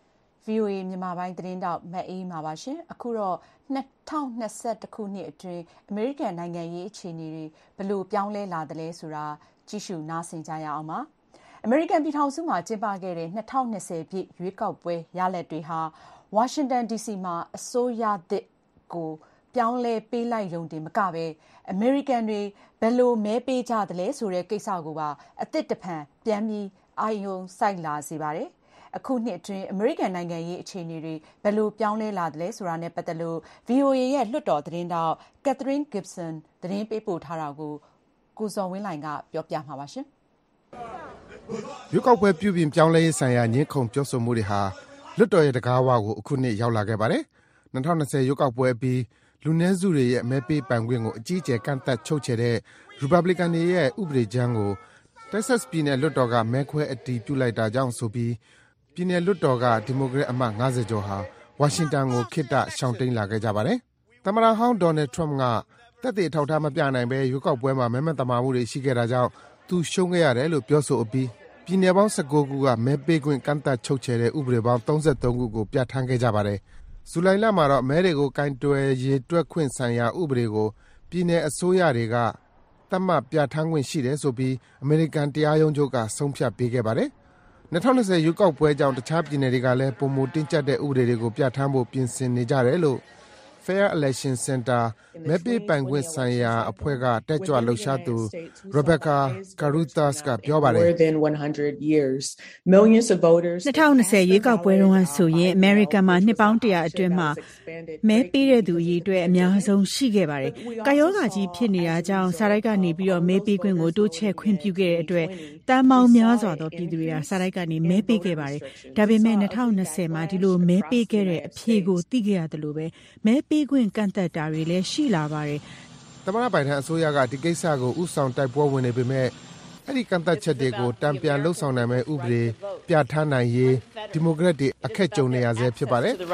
V O A မြန်မာပိုင်းသတင်းတောက်မအေးမှာပါရှင်အခုတော့၂၀၂၁ခုနှစ်အတွင်းအမေရိကန်နိုင်ငံရေးအခြေအနေတွေဘယ်လိုပြောင်းလဲလာသလဲဆိုတာကြည့်ရှုနားဆင်ကြရအောင်ပါအမေရိကန်ပြည်ထောင်စုမှာကျင်းပခဲ့တဲ့၂၀၂၀ပြည့်ရွေးကောက်ပွဲရလဒ်တွေဟာဝါရှင်တန် ဒီ စီ မှာအစိုးရသစ်ကိုပြောင်းလဲပေးလိုက်ရုံတင်မကပဲအမေရိကန်တွေဘယ်လိုမဲပေးကြသလဲဆိုတဲ့ကိစ္စကိုပါအသစ်တဖန်ပြန်ပြီးအာရုံစိုက်လာစေပါတယ်အခုနှစ်အတွင်းအမေရိကန်နိုင်ငံရေးအခြေအနေတွေဘယ်လိုပြောင်းလဲလာသလဲဆိုတာနဲ့ပတ်သက်လို့ ဗွီအိုအေ ရဲ့လွှတ်တော်သတင်းတောက် Catherine Gibson သတင်းပေးပို့ထားတာကိုကိုဇော်ဝင်းလှိုင်ကပြောပြမှာပါရှင်။ရွေးကောက်ပွဲပြုပြင်ပြောင်းလဲရေးဆိုင်ရာညှင်းခုန်ပြောဆိုမှုတွေဟာလွှတ်တော်ရဲ့တကားဝကိုအခုနှစ်ရောက်လာခဲ့ပါတယ်။၂၀၂၀ရွေးကောက်ပွဲအပြီးလူနည်းစုတွေရဲ့မဲပေးပိုင်ခွင့်ကိုအကြီးအကျယ်ကန့်သတ်ချုပ်ချယ်တဲ့ Republican တွေရဲ့ဥပဒေကြမ်းကို Texas ပြည်နယ်လွှတ်တော်ကမဲခွဲအတည်ပြုလိုက်တာကြောင့်ဆိုပြီးပြည်နယ်လွှတ်တော်ကဒီမိုကရက်အမတ်၅၀ကျော်ဟာဝါရှင်တန်ကိုခေတ္တရှောင်တိမ်းလာခဲ့ကြပါတယ်။သမ္မတဟောင်း Donald Trump ကသက်သေအထောက်အထားမပြနိုင်ဘဲရွေးကောက်ပွဲမှာမဲမသမာမှုတွေရှိခဲ့တာကြောင့်သူရှုံးခဲ့ရတယ်လို့ပြောဆိုအပြီးပြည်နယ်ပေါင်း၁၉ခုကမဲပေးခွင့်ကန့်သတ်ချုပ်ချယ်တဲ့ဥပဒေပေါင်း၃၃ခုကိုပြဋ္ဌာန်းခဲ့ကြပါတယ်။ဇူလိုင်လမှာတော့မဲတွေကိုကင်တွယ်ရေတွက်ခွင့်ဆိုင်ရာဥပဒေကိုပြည်နယ်အစိုးရတွေကသတ်မှတ်ပြဋ္ဌာန်းခွင့်ရှိတယ်ဆိုပြီးအမေရိကန်တရားရုံးချုပ်ကဆုံးဖြတ်ပေးခဲ့ပါတယ်။၂၀၂၀ရွေးကောက်ပွဲကြောင့်တခြားပြည်နယ်တွေကလည်းပုံမတင်းကျပ်တဲ့ဥပဒေတွေကိုပြဋ္ဌာန်းဖို့ပြင်ဆင်နေကြတယ်လို့ Fair Election Center မဲပေးပိုင်ခွင့်ဆိုင်ရာအဖွဲ့ကတက်ကြွလှုပ်ရှားသူ Rebecca Carruthers ကပြောပါတယ်။၂၀၂၀ရွေးကောက်ပွဲတုန်းကဆိုရင်အမေရိကန်မှာနှစ်ပေါင်းတရာအတွင်းမှာမဲပေးတဲ့သူအရေအတွက်အများဆုံးရှိခဲ့ပါတယ်။ကာယောဂါကြီးဖြစ်နေတာကြောင့်စာတိုက်ကနေပြီးတော့မဲပေးခွင့်ကိုတိုးချဲ့ခွင့်ပြုခဲ့တဲ့အတွက်တန်ပေါင်းများစွာသောပြည်သူတွေကစာတိုက်ကနေမဲပေးခဲ့ပါတယ်။ဒါပေမဲ့၂၀၂၀မှာဒီလိုမဲပေးခဲ့တဲ့အဖြေကိုသိခဲ့ရတယ်လို့ပဲမဲပေးခွင့်ကန့်သတ်တာတွေလည်းရှိလာပါတယ်။သမ္မတဘိုင်ဒန်အစိုးရကဒီကိစ္စကိုဥဆောင်တိုက်ပွဲဝင်နေပေမဲ့အဲ့ဒီကန့်သတ်ချက်တွေကိုတံပြန်လှုပ်ဆောင်နိုင်မဲ့ဥပဒေပြဋ္ဌာန်းနိုင်ရေးဒီမိုကရက်တွေအခက်ကြုံနေရဆဲဖြစ်ပါတယ်။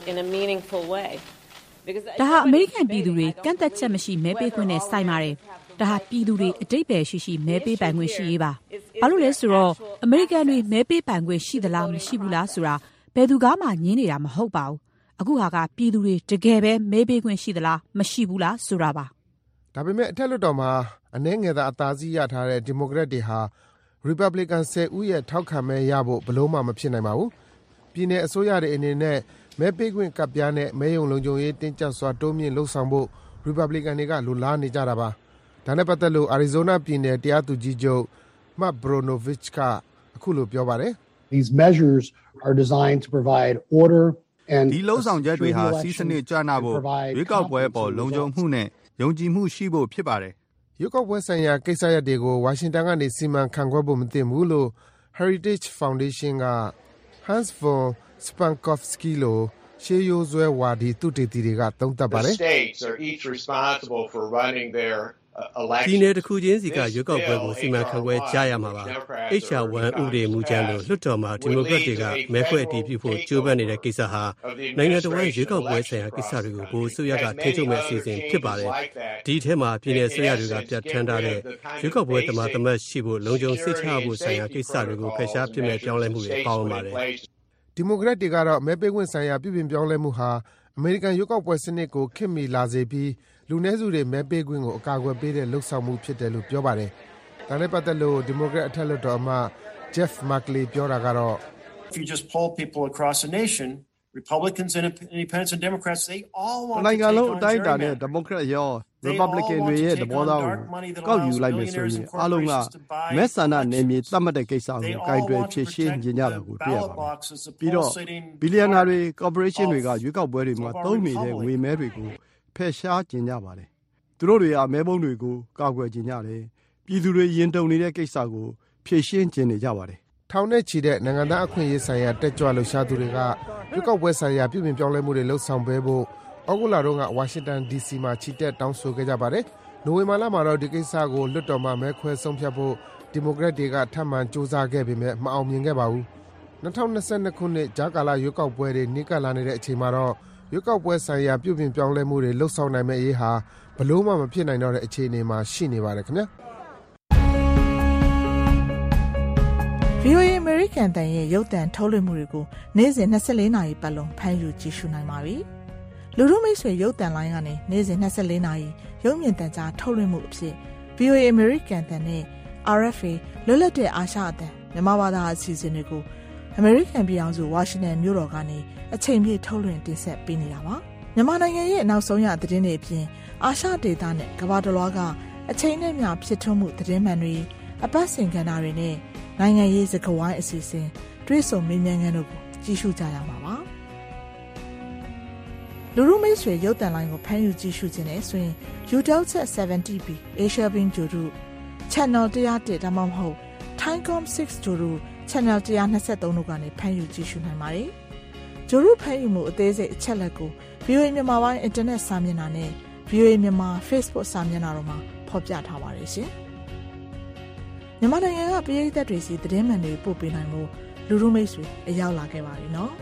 ဒါဟာအမေရိကန်ပြည်သူတွေကန့်သတ်ချက်မရှိမဲပေးခွင့်နဲ့ဆိုင်ပါတယ်။ဒါဟာပြည်သူတွေအတိတ်ပဲရှိရှိမဲပေးပိုင်ခွင့်ရှိရေးပါ။ဘာလို့လဲဆိုတော့အမေရိကန်တွေမဲပေးပိုင်ခွင့်ရှိသလားမရှိဘူးလားဆိုတာဘယ်သူကမှညင်းနေတာမဟုတ်ပါဘူး။အခုဟာကပြည်သူတွေတကယ်ပဲမဲပေးခွင့်ရှိသလားမရှိဘူးလားဆိုတာပါ။ဒါပေမဲ့အထက်လွှတ်တော်မှာအနည်းငယ်သာအသာစီးရထားတဲ့ဒီမိုကရက်တွေဟာ Republican ဆယ်ဦးရဲ့ထောက်ခံမဲရဖို့ဘလို့မှမဖြစ်နိုင်ပါဘူး။ပြည်နယ်အစိုးရတွေအနေနဲ့မဲပေးခွင့်ကပ်ပြားနဲ့မဲယုံလုံခြုံရေးတင်းကျပ်စွာတိုးမြင့်လှုပ်ဆောင်ဖို့ Republican တွေကလိုလားနေကြတာပါ။ဒါနဲ့ပတ်သက်လို့ Arizona ပြည်နယ်တရားသူကြီးချုပ် Matt Bronovich ကအခုလိုပြောပါတယ်။ These measures are designed to provide order and ဒီလှုပ်ဆောင်ချက်တွေဟာစီးစနစ်ကျနာဖို့ရွေးကောက်ပွဲပေါ်လုံခြုံမှုနဲ့ယုံကြည်မှုရှိဖို့ဖြစ်ပါတယ်။ရွေးကောက်ပွဲဆိုင်ရာကိစ္စရပ်တွေကိုဝါရှင်တန်ကနေစီမံခန့်ခွဲဖို့မသင့်ဘူးလို့ Heritage Foundation က Hans von Spankowski လိုရှေးရိုးစွဲဝါဒီသုတေသီတွေကသုံးသပ်ပါတယ်။ပြည်နယ်တစ်ခုချင်းစီကရွေးကောက်ပွဲကိုစီမံခန့်ခွဲကြရမှာပါ။ အက်ချ် အာ ၁ ဥပဒေမူကြမ်းလို့လွှတ်တော်မှာဒီမိုကရက်တွေကမဲခွဲအတည်ပြုဖို့ကြိုးပမ်းနေတဲ့ကိစ္စဟာနိုင်ငံတော်ရဲ့ရွေးကောက်ပွဲဆိုင်ရာကိစ္စတွေကိုဘိုးအစိုးရကထိန်းချုပ်မဲ့အစီအစဉ်ဖြစ်ပါတယ်။ဒီထဲမှာပြည်နယ်အစိုးရတွေကပြဋ္ဌာန်းထားတဲ့ရွေးကောက်ပွဲသမာသမတ်ရှိဖို့လုံခြုံစိတ်ချဖို့ဆိုင်ရာကိစ္စတွေကိုဖယ်ရှားပြစ်မဲ့ပြောင်းလဲမှုတွေပေါင်းပါတယ်။ဒီမိုကရက်တွေကတော့မဲပေးခွင့်ဆိုင်ရာပြုပြင်ပြောင်းလဲမှုဟာအမေရိကန်ရွေးကောက်ပွဲစနစ်ကိုခေတ်မီလာစေပြီးလူနည်းစုတွေမဲပေးခွင့်ကိုအကာအကွယ်ပေးတဲ့လှုပ်ဆောင်မှုဖြစ်တယ်လို့ပြောပါတယ်။ဒါနဲ့ပတ်သက်လို့ဒီမိုကရက်အထက်လွှတ်တော်အမတ် Jeff Merkley ပြောတာကတော့ If you just poll people across the nation, Republicans and Independents and Democrats, they all want to take on နိုင်ငံလုံးအတိုင်းအတာနဲ့ဒီမိုကရက်ရော Republican တွေရဲ့သဘောထားကိုကောက်ယူလိုက်မယ်ဆိုရင်အားလုံးကမဲဆန္ဒနယ်မြေသတ်မှတ်တဲ့ကိစ္စကိုကင်တွယ်ဖြေရှင်းကြကြတာကိုတွေ့ရပါတယ်။ပြီးတော့ဘီလီယံနာတွေ corporation တွေကရွေးကောက်ပွဲတွေမှာသုံးနေတဲ့ငွေမဲတွေကိုဖယ်ရှားကြကြပါတယ်။သူတို့တွေကမဲပုံးတွေကိုကာကွယ်ကြကြတယ်။ပြည်သူတွေရင်တုန်နေတဲ့ကိစ္စကိုဖြေရှင်းကြနေကြပါတယ်။ထောင်နဲ့ချီတဲ့နိုင်ငံသားအခွင့်အရေးဆိုင်ရာတက်ကြွလှုပ်ရှားသူတွေကရွေးကောက်ပွဲဆိုင်ရာပြုပြင်ပြောင်းလဲမှုတွေလှုပ်ဆောင်ပေးဖို့ဩဂုတ်လတုန်းကဝါရှင်တန် ဒီ စီ မှာချီတက်တောင်းဆိုခဲ့ကြပါတယ်။နိုဝင်ဘာလမှာတော့ဒီကိစ္စကိုလွှတ်တော်မှာမဲခွဲဆုံးဖြတ်ဖို့ဒီမိုကရက်တွေကထပ်မံစူးစမ်းခဲ့ပေမဲ့မအောင်မြင်ခဲ့ပါဘူး။၂၀၂၂ခုနှစ်ကြားကာလရွေးကောက်ပွဲတွေနီးကပ်လာနေတဲ့အချိန်မှာတော့ရွေးကောက်ပွဲဆိုင်ရာပြုပြင်ပြောင်းလဲမှုတွေလှုပ်ဆောင်နိုင်မယ့်အရေးဟာဘလို့မှမဖြစ်နိုင်တော့တဲ့အခြေအနေမှာရှိနေပါတယ်ခင်ဗျာ။ဗွီအိုအေ American တန်ရဲ့ရုပ်သံထုတ်လွှင့်မှုတွေကိုနေ့စဉ်၂၄နာရီပတ်လုံးဖမ်းယူကြည့်ရှုနိုင်ပါပြီ။လူထုမိတ်ဆွေရုပ်သံလိုင်းကနေနေ့စဉ်၂၄နာရီရုပ်မြင်သံကြားထုတ်လွှင့်မှုအဖြစ် ဗွီအိုအေ American တန်နဲ့ အာရ် အက်ဖ် အေ လွတ်လပ်တဲ့အာရှအသံမြန်မာဘာသာအစီအစဉ်တွေကို American ပြည်အောင်စုဝါရှင်တန်မြို့တော်ကနေအချိန်ပြည့်ထုတ်လွှင့်တင်ဆက်ပေးနေတာပါ။မြန်မာနိုင်ငံရဲ့နောက်ဆုံးရသတင်းတွေအပြင်အာရှဒေသနဲ့ကမ္ဘာတစ်လွှားကအချိန်နဲ့မျှဖြစ်ထွန်းမှုသတင်းမှန်တွေအပတ်စဉ်ကဏ္ဍတွေနဲ့နိုင်ငံရေးစကားဝိုင်းအစီအစဉ်တွေးဆုံမေးမြန်းခန်းတို့ကိုကြည့်ရှုကြရမှာပါလူလူမိတ်ဆွေရုပ်သံလိုင်းကိုဖမ်းယူကြည့်ရှုခြင်းနဲ့ဆိုရင် Eutelsat เซเว่นတီ บี Asia Beam ဂျိုရု Channel one oh oneဒါမှမဟုတ် Thaicom six ဂျိုရု Channel one twenty-threeတို့ကနေဖမ်းယူကြည့်ရှုနိုင်ပါတယ်ဂျိုရုဖမ်းယူမှုအသေးစိတ်အချက်လက်ကို ဗီအိုအေ မြန်မာပိုင်းအင်တာနက်စာမျက်နှာနဲ့ ဗီအိုအေ မြန်မာ Facebook စာမျက်နှာတို့မှာဖော်ပြထားပါတယ်ရှင်မြန်မာနိုင်ငံကပြည်သက်တွေစီသတင်းမှန်တွေပို့ပေးနိုင်မှုလူလူမိတ်ဆွေအရောက်လာခဲ့ပါပြီနော်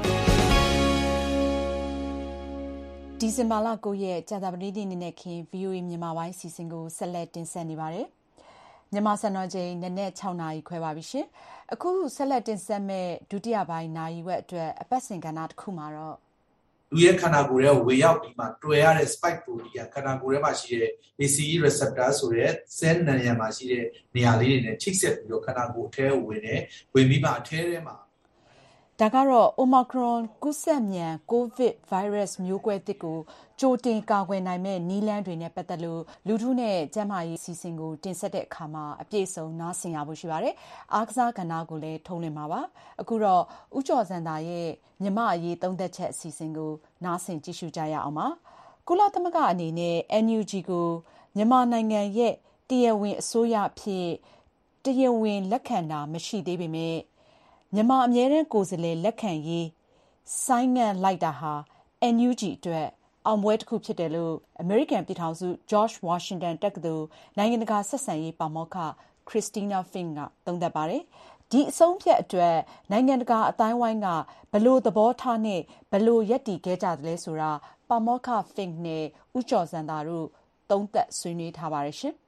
ဒီဇင်ဘာလ၉ရက်ကြာသပတေးနေ့နဲ့ခင် ဗီအိုအေ မြန်မာပိုင်းစီစဉ်ကိုဆက်လက်တင်ဆက်နေပါတယ်မြန်မာစံတော်ချိန်နနက်၆နာရီခွဲပါပြီရှင်အခုဆက်လက်တင်ဆက်မဲ့ဒုတိယပိုင်းနာရီဝက်အတွက်အပတ်စဉ်ကဏ္ဍတစ်ခုမှာတော့လူရဲ့ခန္ဓာကိုယ်ရဲ့ဝေရောက်ပြီးမှတွေ့ရတဲ့ spike protein ခန္ဓာကိုယ်ထဲမှာရှိတဲ့ A C E receptor ဆိုတဲ့ cell နံရံမှာရှိတဲ့နေရာလေးတွေနဲ့ချိတ်ဆက်ပြီးတော့ခန္ဓာကိုယ်အထဲကိုဝင်တယ်ဝင်ပြီးမှအထဲထဲမှာဒါကတော့ Omicron ကူးစက်မြန် COVID virus မျိုးကွဲသစ်ကိုကြိုတင်ကာကွယ်နိုင်မဲ့နည်းလမ်းတွေနဲ့ပတ်သက်လို့လူထုနဲ့ကျန်းမာရေးအစီအစဉ်ကိုတင်ဆက်တဲ့အခါမှာအပြည့်အစုံနားဆင်ရဖို့ရှိပါတယ်။အားကစားကဏ္ဍကိုလည်းထုံးလင်းပါပါ။အခုတော့ဦးကျော်စံသာရဲ့မြမအရေးသုံးသက်ချက်အစီအစဉ်ကိုနားဆင်ကြည့်ရှုကြရအောင်ပါ။ကုလသမဂ္ဂအနေနဲ့ N U G ကိုမြန်မာနိုင်ငံရဲ့တရားဝင်အစိုးရဖြစ်တရားဝင်လက်ခံတာမရှိသေးပေမဲ့မြန်မာအမြဲတမ်းကိုယ်စားလှယ်လက်ခံရေးဆိုင်းငံ့လိုက်တာဟာ N U G အတွက်အောင်ပွဲတစ်ခုဖြစ်တယ်လို့ American ပြည်ထောင်စု George Washington တက္ကသိုလ်နိုင်ငံတကာဆက်ဆံရေးပါမောက္ခ Christina Fink ကသုံးသပ်ပါတယ်။ဒီအဆုံးဖြတ်အတွက်နိုင်ငံတကာအတိုင်းဝိုင်းကဘယ်လိုသဘောထားနဲ့ဘယ်လိုယက်တီခဲ့ကြတယ်လဲဆိုတာပါမောက္ခ Fink နဲ့ဦးကျော်စံသာတို့သုံးသပ်ဆွေးနွေးထားပါတယ်ရှင်။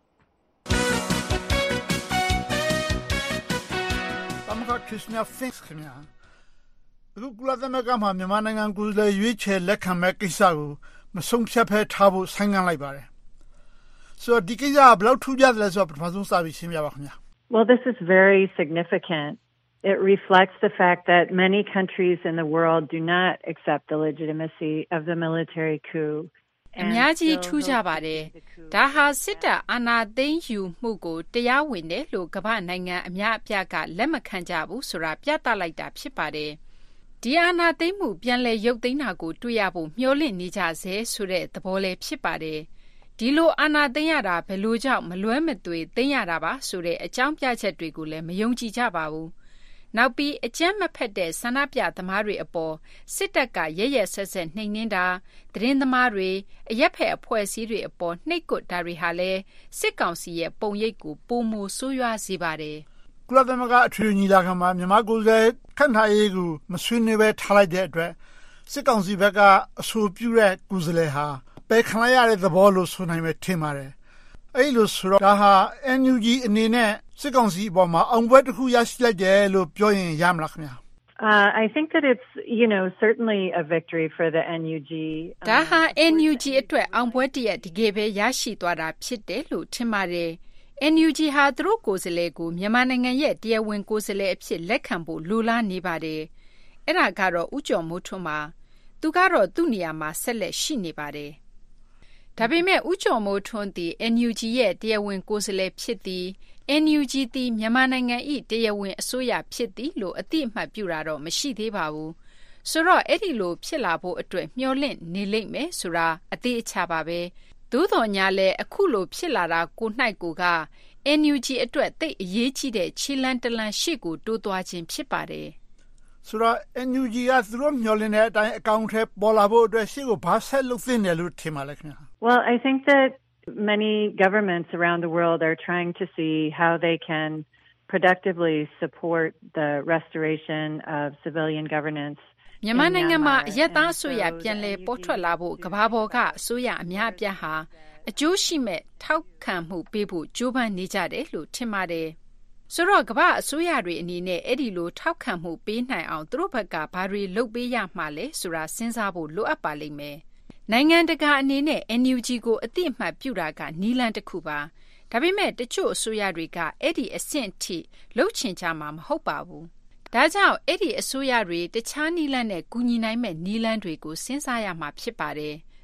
Christina Fink ခင်ဗျာအခုကုလသမဂ္ဂမှာမြန်မာနိုင်ငံကိုယ်စားလှယ်ရွေးချယ်လက်ခံမဲ့ကိစ္စကိုမဆုံးဖြတ်ဖဲထားဖို့ဆိုင်းငံ့လိုက်ပါတယ်ဆိုတော့ဒီကိစ္စကဘယ်လောက်ထူးခြားတယ်လဲဆိုတော့ပထမဆုံးစပြီးရှင်းပြပါခင်ဗျာ Well, this is very significant. It reflects the fact that many countries in the world do not accept the legitimacy of the military coup. အများကြီးထူးခြားပါတယ်။ဒါဟာစစ်တပ်အာဏာသိမ်းယူမှုကိုတရားဝင်တယ်လို့ကမ္ဘာနိုင်ငံအများအပြားကလက်မခံကြဘူးဆိုတာပြသလိုက်တာဖြစ်ပါတယ်။ဒီအာဏာသိမ်းမှုပြန်လည်ရုပ်သိမ်းတာကိုတွေ့ရဖို့မျှော်လင့်နေကြဆဲဆိုတဲ့သဘောလည်းဖြစ်ပါတယ်။ဒီလိုအာဏာသိမ်းရတာဘယ်လိုကြောင့်မလွဲမသွေသိမ်းရတာပါဆိုတဲ့အကြောင်းပြချက်တွေကိုလည်းမယုံကြည်ကြပါဘူး။နောက်ပြီးအကြမ်းမဖက်တဲ့ဆန္ဒပြသမားတွေအပေါ်စစ်တပ်ကရဲရဲဆက်ဆက်နှိမ်နင်းတာသတင်းသမားတွေအရက်ဖက်အဖွဲ့အစည်းတွေအပေါ်နှိပ်ကွပ်တာတွေဟာလည်းစစ်ကောင်စီရဲ့ပုံရိပ်ကိုပုံမဆိုးရွားစေပါတယ်။ကုလသမဂ္ဂအထွေထွေညီလာခံမှာမြန်မာကိုယ်စားလှယ်ခန့်ထားရေးကိုမဆွေးနွေးဘဲထားလိုက်တဲ့အတွက်စစ်ကောင်စီဘက်ကအဆိုပြုတဲ့ကိုယ်စားလှယ်ဟာပယ်ခံလိုက်ရတဲ့သဘောလို့ဆိုနိုင်မယ်ထင်ပါတယ်။အဲ့လိုဆိုတော့ဒါဟာ N U G အနေနဲ့စစ်ကောင်စီအပေါ်မှာအောင်ပွဲတစ်ခုရရှိလိုက်တယ်လို့ပြောရင်ရမလားခင်ဗျာ Uh, I think that it's, you know, certainly a victory for the N U G. ဒါဟာ N U G အတွက်အောင်ပွဲတရက်တကယ်ပဲရရှိသွားတာဖြစ်တယ်လို့ထင်ပါတယ်။ N U G ဟာသူတို့ကိုယ်စားလှယ်ကိုမြန်မာနိုင်ငံရဲ့တရားဝင်ကိုယ်စားလှယ်အဖြစ်လက်ခံဖို့လိုလားနေပါတယ်။အဲ့ဒါကတော့ဦးကျော်မိုးထွန်းပါ။သူကတော့သူ့နေရာမှာဆက်လက်ရှိနေပါတယ်။ဒါပေမဲ့ဦးကျော်မိုးထွန်းသည် N U G ရဲ့တရားဝင်ကိုယ်စားလှယ်ဖြစ်သည်N U G သည်မြန်မာနိုင်ငံ၏တရားဝင်အစိုးရဖြစ်သည်လို့အတိအမှတ်ပြုတာတော့မရှိသေးပါဘူး။ဆိုတော့အဲ့ဒီလိုဖြစ်လာဖို့အတွက်မျှော်လင့်နေလိမ့်မယ်ဆိုတာအသေးအချပါပဲ။သို့တော်ညာလဲအခုလိုဖြစ်လာတာကို၌ကိုက N U G အတွက်သိအရေးကြီးတဲ့ခြေလမ်းတလမ်းရှေ့ကိုတိုးသွားခြင်းဖြစ်ပါတယ်။ဆိုတော့ N U G ကသူတို့မျှော်လင့်တဲ့အတိုင်းအကောင့်ထဲပေါ်လာဖို့အတွက်ရှေ့ကိုဘာဆက်လုပ်သင့်တယ်လို့ထင်ပါလဲခင်ဗျာ။ Well, I think that many governments around the world are trying to see how they can productively support the restoration of civilian governance. မြန်မာနိုင်ငံမှာအရက်သားအစိုးရပြန်လည်ပေါ်ထွက်လာဖို့ကမ္ဘာပေါ်ကအစိုးရအများအပြားဟာအကျိုးရှိမဲ့ထောက်ခံမှုပေးဖို့ကြိုးပမ်းနေကြတယ်လို့ထင်ပါတယ်။ဆိုတော့ကမ္ဘာအစိုးရတွေအနေနဲ့အဲ့ဒီလိုထောက်ခံမှုပေးနိုင်အောင်သူတို့ဘက်ကဘာတွေလုပ်ပေးရမှာလဲဆိုတာစဉ်းစားဖို့လိုအပ်ပါလိမ့်မယ်။နိုင်ငံတကာအနေနဲ့ N U G ကိုအတိအမှတ်ပြုတာကနီးလန်းတစ်ခုပါဒါပေမဲ့တချို့အစိုးရတွေကအဲ့ဒီအဆင့်အထိလှုပ်ချင်ကြမှာမဟုတ်ပါဘူးဒါကြောင့်အဲ့ဒီအစိုးရတွေတခြားနီးလန်းနဲ့ကူညီနိုင်မဲ့နီးလန်းတွေကိုစဉ်းစားရမှာဖြစ်ပါတယ်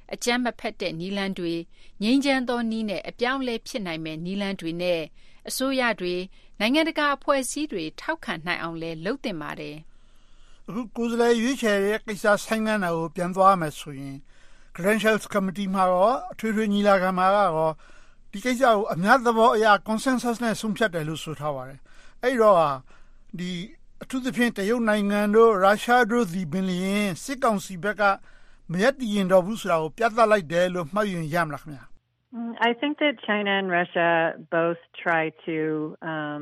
အကြမ်းမဖက်တဲ့နည်းလမ်းတွေငြိမ်းချမ်းသောနည်းနဲ့အပြောင်းလဲဖြစ်နိုင်မဲ့နည်းလမ်းတွေနဲ့အစိုးရတွေနိုင်ငံတကာအဖွဲ့အစည်းတွေထောက်ခံနိုင်အောင်လဲလုပ်တင်ပါတယ်အခုကိုယ်စားလှယ်ရွေးချယ်တဲ့ကိစ္စဆိုင်ငံတာကိုပြန်သွားမယ်ဆိုရင် Credentials Committee မှာတော့အထွေထွေညီလာခံမှာတော့ဒီကိစ္စကိုအများသဘောအရ consensus နဲ့ဆုံးဖြတ်တယ်လို့ဆိုထားပါတယ်အဲ့တော့ဒီအထူးသဖြင့်တရုတ်နိုင်ငံတို့ရုရှားတို့ဒီပင်လျင်စစ်ကောင်စီဘက်ကမရက်တည်ရင်တော့ဘူးဆိုတာကိုပြသလိုက်တယ်လို့မှတ်ယူရမလားခင်ဗျာ I think that China and Russia both try to um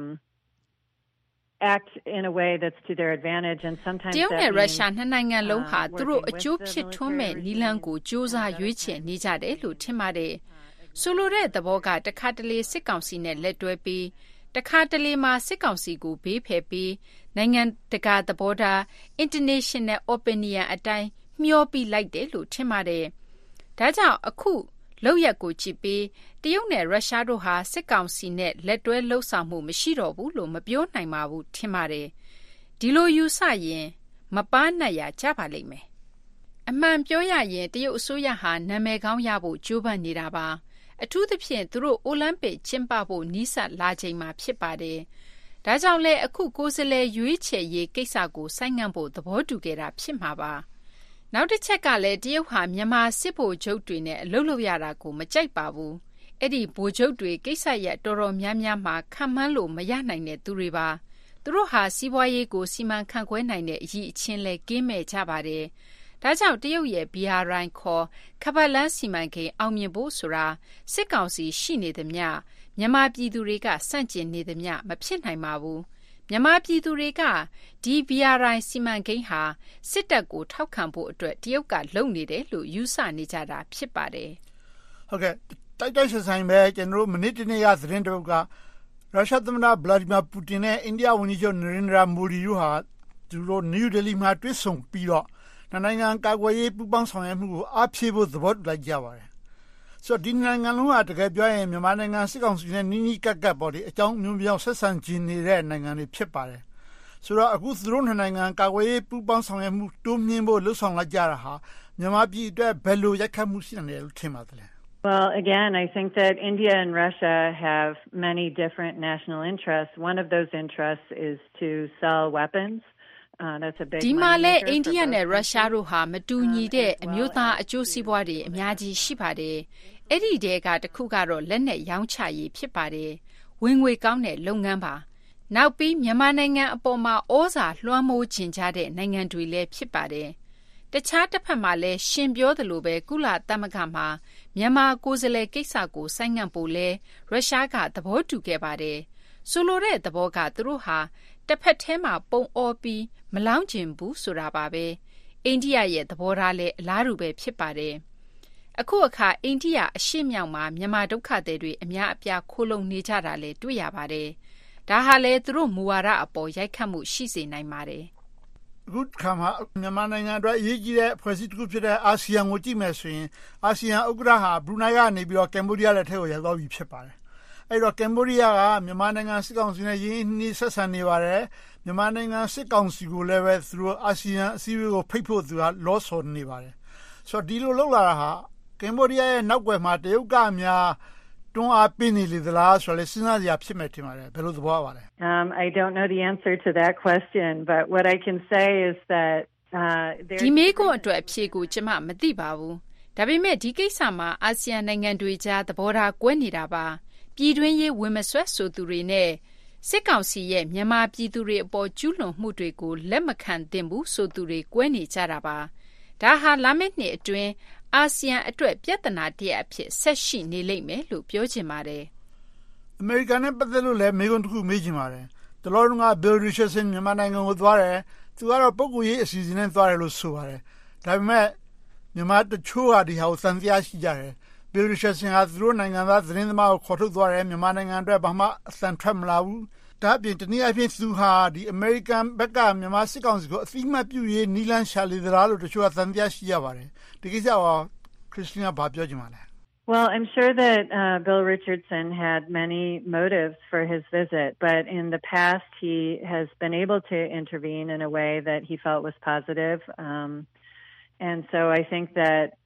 act in a way that's to their advantage and sometimes တရုတ်နဲ့ရုရှားနှစ်နိုင်ငံလုံးဟာသူတို့အကျိုးဖြစ်ထွန်းမဲ့နည်းလမ်းကိုစ조사ရွေးချယ်နေကြတယ်လို့ထင်ပါတယ်ဆိုလိုတဲ့သဘောကတခါတလေစစ်ကောင်စီနဲ့လက်တွဲပြီးတခါတလေမှာစစ်ကောင်စီကိုဘေးဖယ်ပြီးနိုင်ငံတကာသဘောထား international opinion အတိုင်းမျောပြီးလိုက်တယ်လို့ထင်ပါတယ်ဒါကြောင့်အခုလောက်ရက်ကိုကြည့်ပြီးတရုတ်နဲ့ရုရှားတို့ဟာစစ်ကောင်စီနဲ့လက်တွဲလှုပ်ဆောင်မှုမရှိတော့ဘူးလို့မပြောနိုင်ပါဘူးထင်ပါတယ်ဒီလိုယူဆရင်မပန်းနဲ့ရကြပါလိမ့်မယ်အမှန်ပြောရရင်တရုတ်အစိုးရဟာနာမည်ကောင်းရဖို့ကြိုးပမ်းနေတာပါအထူးသဖြင့်သူတို့အိုလံပစ်ကျင်းပဖို့နီးစပ်လာချိန်မှာဖြစ်ပါတယ်ဒါကြောင့်လဲအခုကိုယ်စားလှယ်ရွေးချယ်ရေးကိစ္စကိုဆိုင်းငံ့ဖို့သဘောတူခဲ့တာဖြစ်မှာပါနောက်တစ်ချက်ကလည်းတရုတ်ဟာမြန်မာစစ်ဗိုလ်ချုပ်တွေနဲ့အလုပ်လုပ်ရတာကိုမကြိုက်ပါဘူးအဲ့ဒီဗိုလ်ချုပ်တွေကိစ္စရက်တော်တော်များများမှာခံမှန်းလို့မရနိုင်တဲ့သူတွေပါသူတို့ဟာစီးပွားရေးကိုစီမံခန့်ခွဲနိုင်တဲ့အရေးအချင်းလဲကင်းမဲ့ကြပါတယ်ဒါကြောင့်တရုတ်ရဲ့ ဘီ အာರ್ အိုင် ခေါ်ခပတ်လန်းစီမံကိန်းအောင်မြင်ဖို့ဆိုတာစစ်ကောင်စီရှိနေသမျှမြန်မာပြည်သူတွေကစန့်ကျင်နေသမျှမဖြစ်နိုင်ပါဘူးမြန်မာပြည်သူတွေကဒီ ဘီ အာร์ အိုင် စီမံကိန်းဟာစစ်တပ်ကိုထောက်ခံဖို့အတွက်တရုတ်ကလုပ်နေတယ်လို့ယူဆနေကြတာဖြစ်ပါတယ်ဟုတ်ကဲ့တိုက်တိုက်ဆိုင်ဆိုင်ပဲကျွန်တော်တို့မနေ့တနေ့ကသတင်းတပုတ်ကရုရှားသမ္မတဗလာဒီမီယာပူတင်နဲ့အိန္ဒိယဝန်ကြီးချုပ်နရင်ဒရာမိုဒီတို့ဟာသူတို့နယူးဒေလီမှာတွေ့ဆုံပြီးတော့နိုင်ငံကာကွယ်ရေးပူးပေါင်းဆောင်ရွက်မှုကိုအားဖြည့်ဖို့သဘောတူလိုက်ကြပါတယ်ဆိုတော့ဒီနိုင်ငံလုံးကတကယ်ပြောရင်မြန်မာနိုင်ငံစစ်ကောင်စီနဲ့နီးနီးကပ်ကပ်ပေါ့ဒီအကြောင်းမျိုးပြောင်းဆက်ဆံခြင်းနေတဲ့နိုင်ငံတွေဖြစ်ပါတယ်ဆိုတော့အခုသူတို့နိုင်ငံကာကွယ်ရေးပူးပေါင်းဆောင်ရွက်မှုတိုးမြှင့်ဖို့လှုံ့ဆော်လိုက်ကြတာဟာမြန်မာပြည်အတွက်ဘယ်လိုရိုက်ခတ်မှုရှိနိုင်တယ်လို့ထင်ပါသလဲ Well, again, I think that India and Russia have many different national interests. One of those interests is to sell weapons. Uh, that's a big ဒီမှာလဲအိန္ဒိယနဲ့ရုရှားတို့ဟာမတူညီတဲ့အမျိုးသားအကျိုးစီးပွားတွေအများကြီးရှိပါတယ်။အဲ့ဒီတဲကတစ်ခုကတော့လက်နက်ရောင်းချရေးဖြစ်ပါတယ်။ဝင်ငွေကောင်းတဲ့လုပ်ငန်းပါ။နောက်ပြီးမြန်မာနိုင်ငံအပေါ်မှာဩဇာလွှမ်းမိုးခြင်းကြတဲ့နိုင်ငံတွေလည်းဖြစ်ပါတယ်။တခြားတစ်ဖက်မှာလဲရှင်ပြောသလိုပဲကုလသမဂ္ဂမှာမြန်မာကိုယ်စားလှယ်ကိစ္စကိုဆိုင်းငံ့ဖို့လဲရုရှားကသဘောတူခဲ့ပါတယ်။ဆိုလိုတဲ့သဘောကသူတို့ဟာတစ်ဖက်ထဲမှာပုံအောပြီးမလောင်းကျင်ဘူးဆိုတာပါပဲအိန္ဒိယရဲ့သဘောထားလည်းအလားတူပဲဖြစ်ပါတယ်အခုအခါအိန္ဒိယအရှေ့မြောက်မှာမြန်မာဒုက္ခသည်တွေအများအပြားခိုးလုံနေကြတာလည်းတွေ့ရပါတယ်ဒါဟာလည်းသူတို့မူဝါဒအပေါ်ရိုက်ခတ်မှုရှိစေနိုင်ပါတယ်အခုခါမှာမြန်မာနိုင်ငံအတွက်အရေးကြီးတဲ့ဖွဲ့စည်းတစ်ခုဖြစ်တဲ့အာဆီယံကိုကြည့်မယ်ဆိုရင်အာဆီယံဥက္ကဋ္ဌဟာဘရူနိုင်းကနေပြီးတော့ကမ်ဘောဒီးယားလက်ထက်ကိုရောက်သွားပြီဖြစ်ပါတယ်အဲ့တော့ကမ်ဘောဒီးယားကမြန်မာနိုင်ငံစစ်ကောင်စီနဲ့ရင်းနှီးဆက်ဆံနေပါတယ်မြန်မာနိုင်ငံစစ်ကောင်စီကိုလည်းပဲသူတို့အာဆီယံအစည်းအဝေးကိုဖိတ်ဖို့သူကလောဆော်နေပါတယ်ဆိုတော့ဒီလိုလုပ်လာတာဟာကမ်ဘောဒီးယားရဲ့နောက်ွယ်မှာတရုတ်ကများတွန်းအားပေးနေလေသလားဆိုတော့လေစဉ်းစားစရာဖြစ်မယ်ထင်ပါတယ်ဘယ်လိုသဘောပါလဲ Um I don't know the answer to that question but what I can say is that uh ဒီမေးခွန်းအတွက်အဖြေကိုကျွန်မမသိပါဘူးဒါပေမဲ့ဒီကိစ္စမှာအာဆီယံနိုင်ငံတွေကြားသဘောထားကွဲနေတာပါပြည်တွင်းရေးဝင်မဆွဲဆိုသူတွေနဲ့စစ်ကောင်စီရဲ့မြန်မာပြည်သူတွေအပေါ်ကျူးလွန်မှုတွေကိုလက်မခံသင့်ဘူးဆိုသူတွေကွဲနေကြတာပါဒါဟာလာမယ့်နှစ်အတွင်းအာဆီယံအတွက်ပြဿနာတရက်အဖြစ်ဆက်ရှိနေလိမ့်မယ်လို့ပြောချင်ပါတယ်အမေရိကန်နဲ့ပတ်သက်လို့လည်းမေးခွန်းတစ်ခုမေးချင်ပါတယ်တလောကဘီလ်ရီချတ်ဆန်မြန်မာနိုင်ငံကိုသွားတယ်သူကတော့ပုဂ္ဂိုလ်ရေးအစီအစဉ်နဲ့သွားတယ်လို့ဆိုပါတယ်ဒါပေမဲ့မြန်မာတချို့ကဒီဟာကိုသံသယရှိကြတယ်ဘီလ်ရီချတ်ဆန်ကသူတို့နိုင်ငံသားသတင်းသမားကိုခေါ်ထုတ်သွားတယ်မြန်မာနိုင်ငံအတွက်ဘာမှအသံထွက်မလာဘူးဒါအပြင်တနည်းအားဖြင့်သူဟာဒီအမေရိကန်ဘက်ကမြန်မာစစ်ကောင်စီကိုအသိမှတ်ပြုရေးနီလန်းရှာလေသလားလို့တချို့ကသံသယရှိကြပါတယ်ဒီကိစ္စကခရစ္စတီနာဘာပြောချင်ပါလဲ Well, I'm sure that uh, Bill Richardson had many motives for his visit, but in the past he has been able to intervene in a way that he felt was positive. Um, and so I think that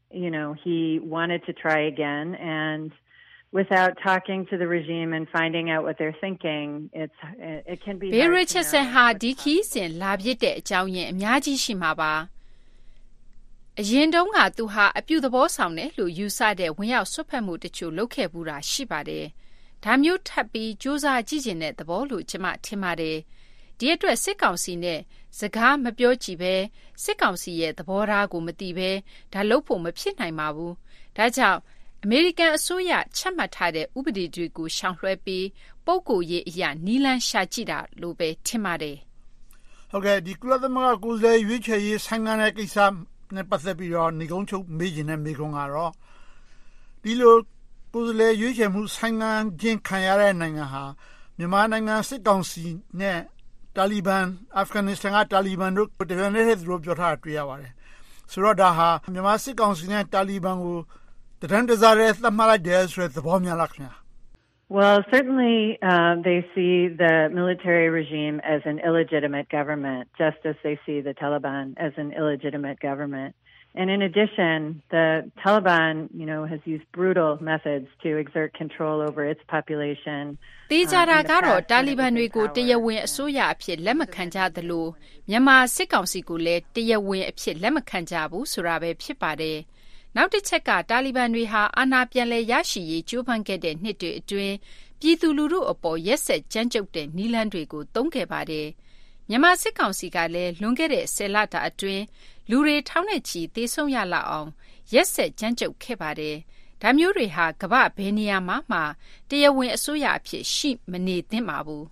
you know, he wanted to try again, and without talking to the regime and finding out what they're thinking, it's it can be Bill Richardson ဟာဒီခီးစဉ်လာပြစ်တဲ့အကြောင်းရင်းအများကြီးရှိမှာပါအရင်တုန်းကသူဟာအပြုသဘောဆောင်တယ်လို့ယူဆတဲ့ဝင်ရောက်ဆွတ်ဖက်မှုတချို့လုပ်ခဲ့ဘူးတာရှိပါတယ်ဒါမျိုးထပ်ပြီးစူးစမ်းကြည့်ကျင်တဲ့သဘောလို့ကျွန်မထင်ပါတယ်ဒီအတွက်စစ်ကောင်စီနဲ့စကားမပြောကြည့်ပဲစစ်ကောင်စီရဲ့သဘောထားကိုမသိပဲဒါလုပ်ဖို့မဖြစ်နိုင်ပါဘူးဒါကြောင့်အမေရိကန်အစိုးရချမှတ်ထားတဲ့ဥပဒေတွေကိုရှောင်လွှဲပြီးပုဂ္ဂိုလ်ရေးအရာနီလန်းရှာကြည့်တာလို့ပဲထင်ပါတယ်ဟုတ်ကဲ့ဒီကုလသမဂ္ဂကိုယ်စားလှယ်ရွေးချယ်ရေးဆိုင်ငံတဲ့ကိစ္စနဲ့ပတ်သက်ပြီးတော့နေကုန်းချုပ်မေးခြင်းနဲ့မေးခွန်းကတော့ဒီလိုကိုယ်စားလှယ်ရွေးချယ်မှုဆိုင်ငံချင်းခံရတဲ့နိုင်ငံဟာမြန်မာနိုင်ငံစစ်ကောင်စီနဲ့တာလီဘန်အာဖဂန်နစ္စတန်ကတာလီဘန်တို့တကယ်နဲ့သူတို့ပြောထားတွေ့ရပါတယ်ဆိုတော့ဒါဟာမြန်မာစစ်ကောင်စီနဲ့တာလီဘန်ကိုတဒန်းတစားတဲ့သတ်မှတ်လိုက်တဲ့ဆိုတဲ့သဘောများလားခင်ဗျာ Well, certainly uh, they see the military regime as an illegitimate government, just as they see the Taliban as an illegitimate government. And in addition, the Taliban, you know, has used brutal methods to exert control over its population. တေဂျာရာကတော့တာလီဘန်တွေကိုတရားဝင်အစိုးရအဖြစ်လက်မခံကြသလိုမြန်မာစစ်ကောင်စီကိုလည်းတရားဝင်အဖြစ်လက်မခံကြဘူးဆိုတာပဲဖြစ်ပါတယ်နောက်တစ်ချက်ကတာလီဘန်တွေဟာအာဏာပြန်လည်ရရှိရေးကြိုးပမ်းခဲ့တဲ့နှစ်တွေအတွင်းပြည်သူလူထုအပေါ်ရက်စက်ကြမ်းကြုတ်တဲ့နည်းလမ်းတွေကိုသုံးခဲ့ပါတယ်မြန်မာစစ်ကောင်စီကလည်းလွန်ခဲ့တဲ့ဆယ်လတာအတွင်းလူတွေထောင်နဲ့ချီသေဆုံးရလောက်အောင်ရက်စက်ကြမ်းကြုတ်ခဲ့ပါတယ်ဒါမျိုးတွေဟာကမ္ဘာဘယ်နေရာမှာမှတရားဝင်အစိုးရအဖြစ်ရှိမနေသင့်ပါဘူး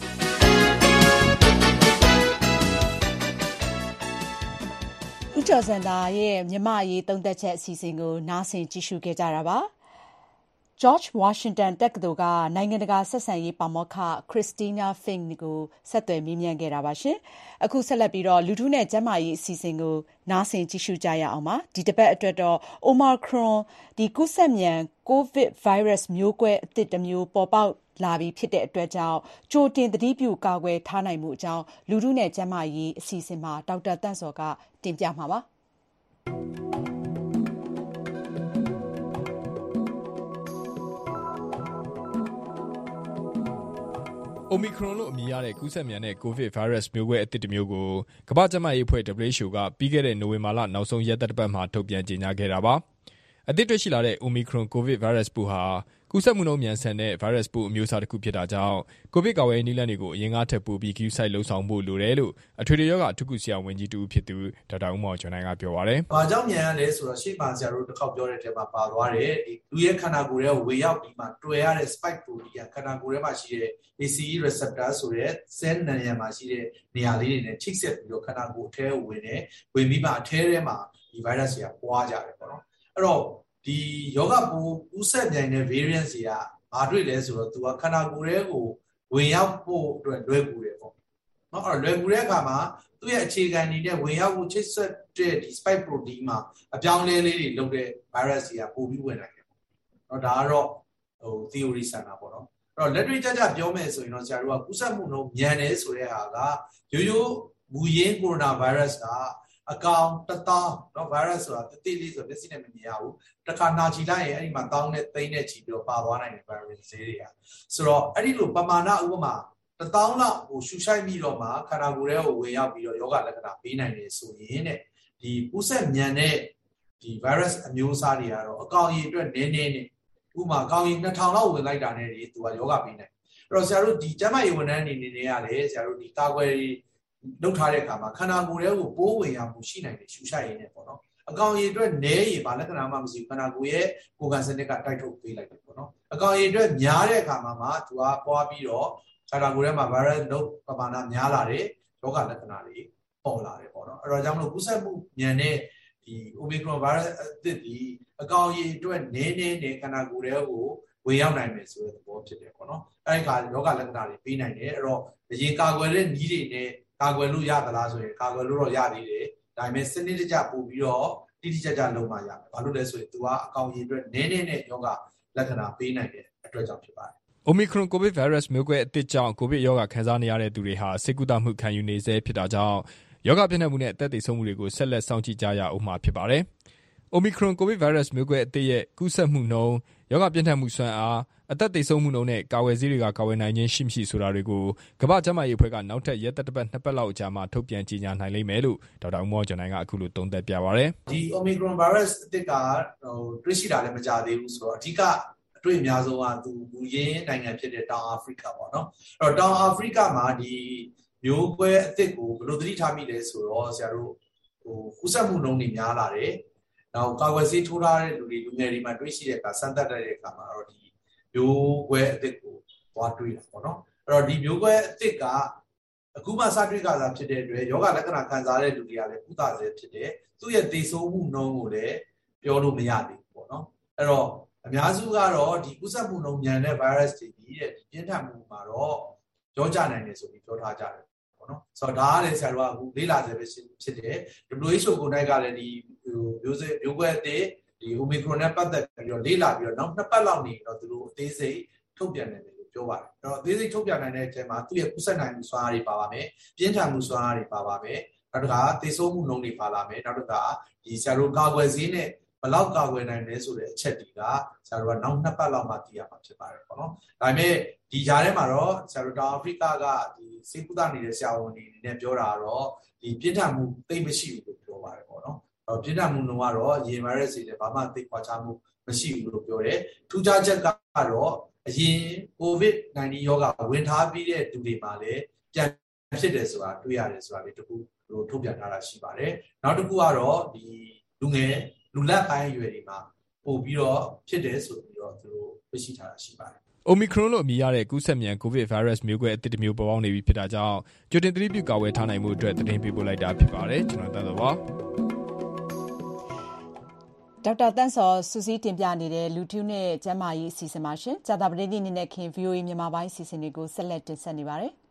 ဦးကျော်စံသာရဲ့မြန်မာရေးသုံးသက်ချက်အစီအစဉ်ကိုနားဆင်ကြည့်ရှုခဲ့ကြတာပါ George Washington တက္ကသိုလ်ကနိုင်ငံတကာဆက်ဆံရေးပါမောက္ခ Christina Fink ကိုဆက်သွယ်မေးမြန်းခဲ့တာပါရှင်အခုဆက်လက်ပြီးတော့လူထုနဲ့ကျန်းမာရေးအစီအစဉ်ကိုနားဆင်ကြည့်ရှုကြရအောင်ပါဒီတစ်ပတ်အတွက်တော့ Omicron ဒီကူးစက်မြန် COVID virus မျိုးကွဲအသစ်တစ်မျိုးပေါ်ပေါက်လာပြီးဖြစ်တဲ့အတွက်ကြောင့်ကြိုတင်သတိပြုကာကွယ်ထားနိုင်မှုအကြောင်းလူထုနဲ့ကျန်းမာရေးအစီအစဉ်မှာဒေါက်တာတန့်စောကတင်ပြမှာပါ Omicron လို့အမည်ရတဲ့ကူးစက်မြန်တဲ့ COVID virus မျိုးကွဲအသစ်တစ်မျိုးကိုကမ္ဘာ့ကျန်းမာရေးအဖွဲ့ W H O ကပြီးခဲ့တဲ့နိုဝင်ဘာလနောက်ဆုံးရက်သတ္တပတ်မှာထုတ်ပြန်ကြေညာခဲ့တာပါအသစ်တွေ့ရှိလာတဲ့ Omicron COVID virus ပိုးဟာကူးစက်မှုနှုန်းမြန်ဆန်တဲ့ virus ပိုးအမျိုးအစားတစ်ခုဖြစ်တာကြောင့် COVID ကာကွယ်ရေးနည်းလမ်းတွေကိုအရင်ကထပ်ပိုပြီးဂရုစိုက်လှုံ့ဆော်ဖို့လိုတယ်လို့အထွေထွေရောဂါအထူးကုဆရာဝန်ကြီးတူဖြစ်သူဒေါက်တာဦးမောင်ကျော်နိုင်ကပြောပါတယ်။ဘာကြောင့်မြန်ရလဲဆိုတော့ရှေ့မှာဆရာတို့တစ်ခေါက်ပြောတဲ့ထဲမှာပါသွားတယ်ဒီလူရဲ့ခန္ဓာကိုယ်ရဲ့ဝေရောက်ပြီးမှတွေ့ရတဲ့ spike protein ခန္ဓာကိုယ်ထဲမှာရှိတဲ့ A C E receptor ဆိုတဲ့ cell နံရံမှာရှိတဲ့နေရာလေးတွေနဲ့ချိတ်ဆက်ပြီးတော့ခန္ဓာကိုယ်အထဲကိုဝင်တယ်ဝင်ပြီးမှအထဲထဲမှာဒီ virus တွေကပွားကြတယ်ပေါ့နော်။အဲ့တော့ဒီယောဂပိုးကူးစက်နိုင်တဲ့ variant တွေကဘာတွေ့လဲဆိုတော့သူကခန္ဓာကိုယ်ထဲကိုဝင်ရောက်ဖို့အတွက်လွယ်ကူတယ်ပေါ့နော်အဲ့လွယ်ကူတဲ့အခါမှာသူ့ရဲ့အခြေခံနေတဲ့ဝင်ရောက်ဖို့ချိတ်ဆက်တဲ့ဒီ spike protein မှာအပြောင်းလဲလေးတွေလုပ်တဲ့ virus တွေကပိုပြီးဝင်နိုင်တယ်ပေါ့နော်ဒါကတော့ဟို theory ဆန်တာပေါ့နော်အဲ့တော့လက်တွေ့ကြကြပြောမယ်ဆိုရင်တော့ဆရာတို့ကကူးစက်မှုနှုန်းမြန်တယ်ဆိုတဲ့ဟာကရိုးရိုးမူရင်း coronavirus ကအကောင်တစ်သောင်းเนาะ virus ဆိုတာတတိလေးဆိုမျက်စိနဲ့မမြင်ရဘူးတစ်ခါနာချီလိုက်ရင်အဲ့ဒီမှာတောင်းနဲ့သိန်းနဲ့ချီပြီးတော့ပါသွားနိုင်တယ် virus ဈေးတွေကဆိုတော့အဲ့ဒီလိုပမာဏဥပမာတစ်သောင်းလောက်ဟိုရှူရှိုက်ပြီးတော့မှခန္ဓာကိုယ်ထဲကိုဝင်ရောက်ပြီးတော့ယောဂလက္ခဏာပေးနိုင်တယ်ဆိုရင်တဲ့ဒီကူးစက်မြန်တဲ့ဒီ virus အမျိုးအစားတွေကတော့အကောင်ကြီးအတွက်နည်းနည်းနဲ့ဥပမာအကောင်ကြီးနှစ်ထောင်လောက်ဝင်လိုက်တာနဲ့ဒီသူကယောဂပေးနိုင်အဲ့တော့ဆရာတို့ဒီကျန်းမာရေးဝန်ထမ်းအနေနဲ့ရတယ်ဆရာတို့ဒီကာကွယ်လုပ်ထားတဲ့အခါမှာခန္ဓာကိုယ်ထဲကိုပိုးဝင်ရမှုရှိနိုင်တယ်ရှူရှိုက်ရင်းနဲ့ပေါ့နော်အကောင်ရေအတွက်နည်းရင်ဘာလက္ခဏာမှမရှိဘူးခန္ဓာကိုယ်ရဲ့ကိုယ်ခံစနစ်ကတိုက်ထုတ်ပေးလိုက်တယ်ပေါ့နော်အကောင်ရေအတွက်များတဲ့အခါမှာမှသူကပွားပြီးတော့ခန္ဓာကိုယ်ထဲမှာ virus လုံးပမာဏများလာတယ်ယောဂလက္ခဏာတွေပေါ်လာတယ်ပေါ့နော်အဲ့တော့ကြောင့်မလို့ကူးစက်မှုမြန်တဲ့ဒီ Omicron virus အသစ်ဒီအကောင်ရေအတွက်နည်းနည်းနဲ့ခန္ဓာကိုယ်ထဲကိုဝင်ရောက်နိုင်မယ်ဆိုတဲ့သဘောဖြစ်တယ်ပေါ့နော်အဲ့ဒီခါယောဂလက္ခဏာတွေပေးနိုင်တယ်အဲ့တော့အရင်ကာကွယ်တဲ့နည်းတွေနဲ့ကာကွယ်လို့ရသလားဆိုရင်ကာကွယ်လို့တော့ရသေးတယ်ဒါပေမဲ့စနစ်တကျပို့ပြီးတော့တိတိကျကျလုပ်မှရမယ်ဘာလို့လဲဆိုရင် तू ကအကောင်ကြီးအတွက်နည်းနည်းနဲ့ယောဂလက္ခဏာပေးနိုင်တဲ့အတွက်ကြောင့်ဖြစ်ပါတယ် Omicron COVID virus မျိုးကွဲအသစ်ကြောင့် COVID ရောဂါခံစားနေရတဲ့သူတွေဟာစိတ်ကူးတမှုခံယူနေဆဲဖြစ်တာကြောင့်ရောဂါပြန့်နှံ့မှုနဲ့အသက်သေဆုံးမှုတွေကိုဆက်လက်စောင့်ကြည့်ကြရအောင်မှာဖြစ်ပါတယ် Omicron ကိုဗစ်ဗိုင်းရပ်စ်မျိုးကွဲအသစ်ရဲ့ကူးစက်မှုနှုန်း၊ရောဂါပြန့်နှံ့မှုစွမ်းအား၊အသက်သေဆုံးမှုနှုန်းနဲ့ကာကွယ်ဆေးတွေကကာကွယ်နိုင်ခြင်းရှိမရှိဆိုတာတွေကိုကမ္ဘာ့ကျန်းမာရေးအဖွဲ့ကနောက်ထပ်ရက်သတ္တပတ်နှစ်ပတ်လောက်အကြာမှာထုတ်ပြန်ကြေညာနိုင်လိမ့်မယ်လို့ဒေါက်တာဦးမောကျော်နိုင်ကအခုလိုသုံးသပ်ပြပါတယ်။ဒီ Omicron virus အသစ်ကဟိုတွေ့ရှိတာလည်းမကြသေးဘူးဆိုတော့အဓိကအတွေ့အများဆုံးကသူမူရင်းနိုင်ငံဖြစ်တဲ့တောင်အာဖရိကပေါ့နော်။အဲ့တော့တောင်အာဖရိကမှာဒီမျိုးကွဲအသစ်ကိုဘယ်လိုသတိထားမိလဲဆိုတော့ဆရာတို့ဟိုကူးစက်မှုနှုန်းတွေများလာတယ်။နောက်ကာကွယ်ဆေးထိုးထားတဲ့လူတွေလူငယ်တွေမှာတွေ့ရှိတဲ့အခါစမ်းသပ်တဲ့အခါမှာတော့ဒီမျိုးကွဲအသစ်ကိုသွားတွေ့တာပေါ့နော်။အဲ့တော့ဒီမျိုးကွဲအသစ်ကအခုမှစတွေ့ကြတာဖြစ်တဲ့အတွက်ယောဂလက္ခဏာခံစားတဲ့လူတွေကလည်းကုသဆဲဖြစ်တယ်။သူ့ရဲ့သေဆုံးမှုနှုန်းကိုလည်းပြောလို့မရသေးဘူးပေါ့နော်။အဲ့တော့အများစုကတော့ဒီကုသမှုနှုန်းမြန်တဲ့ virus တွေကြီးတဲ့ဒီပြင်းထန်မှုမှာတော့ကြောကြနိုင်တယ်ဆိုပြီးပြောထားကြတယ်ပေါ့နော်။ဆိုတော့ဒါကလည်းဆရာတို့ကအခုလေးလာဆဲပဲဖြစ်တယ်။ W H O ကိုနိုင်ကလည်းဒီမျိုးစေ့မျိုးကွဲအသစ်ဒီ Omicron နဲ့ပတ်သက်ပြီးတော့လေးလာပြီးတော့နောက်နှစ်ပတ်လောက်နေတော့သူတို့အသေးစိတ်ထုတ်ပြန်တယ်လို့ပြောပါတယ်။အဲ့တော့အသေးစိတ်ထုတ်ပြန်နိုင်တဲ့အချိန်မှာသူ့ရဲ့ကုသနိုင်မှုစွမ်းအားတွေပါပါမယ်။ပြင်းထန်မှုစွမ်းအားတွေပါပါမယ်။နောက်တစ်ခါသေဆုံးမှုနှုန်းတွေပါလာမယ်။နောက်တစ်ခါဒီဆရာတို့ကာကွယ်ဆေးနဲ့ဘယ်လောက်ကာကွယ်နိုင်လဲဆိုတဲ့အချက်တွေကဆရာတို့ကနောက်နှစ်ပတ်လောက်မှသိရမှာဖြစ်ပါတယ်ပေါ့နော်။ဒါပေမဲ့ဒီကြားထဲမှာတော့ဆရာတို့တောင်အာဖရိကကဒီဆေးကုသနေတဲ့ဆရာဝန်တွေအနေနဲ့ပြောတာတော့ဒီပြင်းထန်မှုသိမရှိဘူးလို့ပြောပါတယ်ပေါ့နော်။အဲ့တော့ပြင်းထန်မှုနှုန်းကတော့ရေဗိုင်းရပ်စ်တွေဘာမှသိခွာချမှုမရှိဘူးလို့ပြောတယ်။ထူးခြားချက်ကတော့အရင် ကိုဗစ်၁၉ ရောဂါဝင်ထားပြီးတဲ့သူတွေမှာလည်းပြန်ဖြစ်တယ်ဆိုတာတွေ့ရတယ်ဆိုတာလေးတခုလို့ထုတ်ပြန်ထားတာရှိပါတယ်။နောက်တစ်ခုကတော့ဒီလူငယ်လူလက်ပိုင်းအရွယ်တွေမှာပို့ပြီးတော့ဖြစ်တယ်ဆိုပြီးတော့သူတို့သိရှိထားတာရှိပါတယ်။ Omicron လို့အမည်ရတဲ့ကူးစက်မြန်ကိုဗစ်ဗိုင်းရပ်စ်မျိုးကွဲအသစ်တစ်မျိုးပေါ်ပေါက်နေပြီဖြစ်တာကြောင့်ကြိုတင်သတိပြုကာကွယ်ထားနိုင်မှုအတွက်သတင်းပေးပို့လိုက်တာဖြစ်ပါတယ်။ကျွန်တော်တန်းတော်ပါဒေါက်တာတန်းစောစူးစီးတင်ပြနေတဲ့လူထုနဲ့ကျန်းမာရေးအစီအစဉ်ပါရှင်။ကြာသပတေးနေ့နဲ့ခင် ဗွီအိုအေ မြန်မာပိုင်းအစီအစဉ်တွေကိုဆက်လက်တင်ဆက်နေပါတယ်။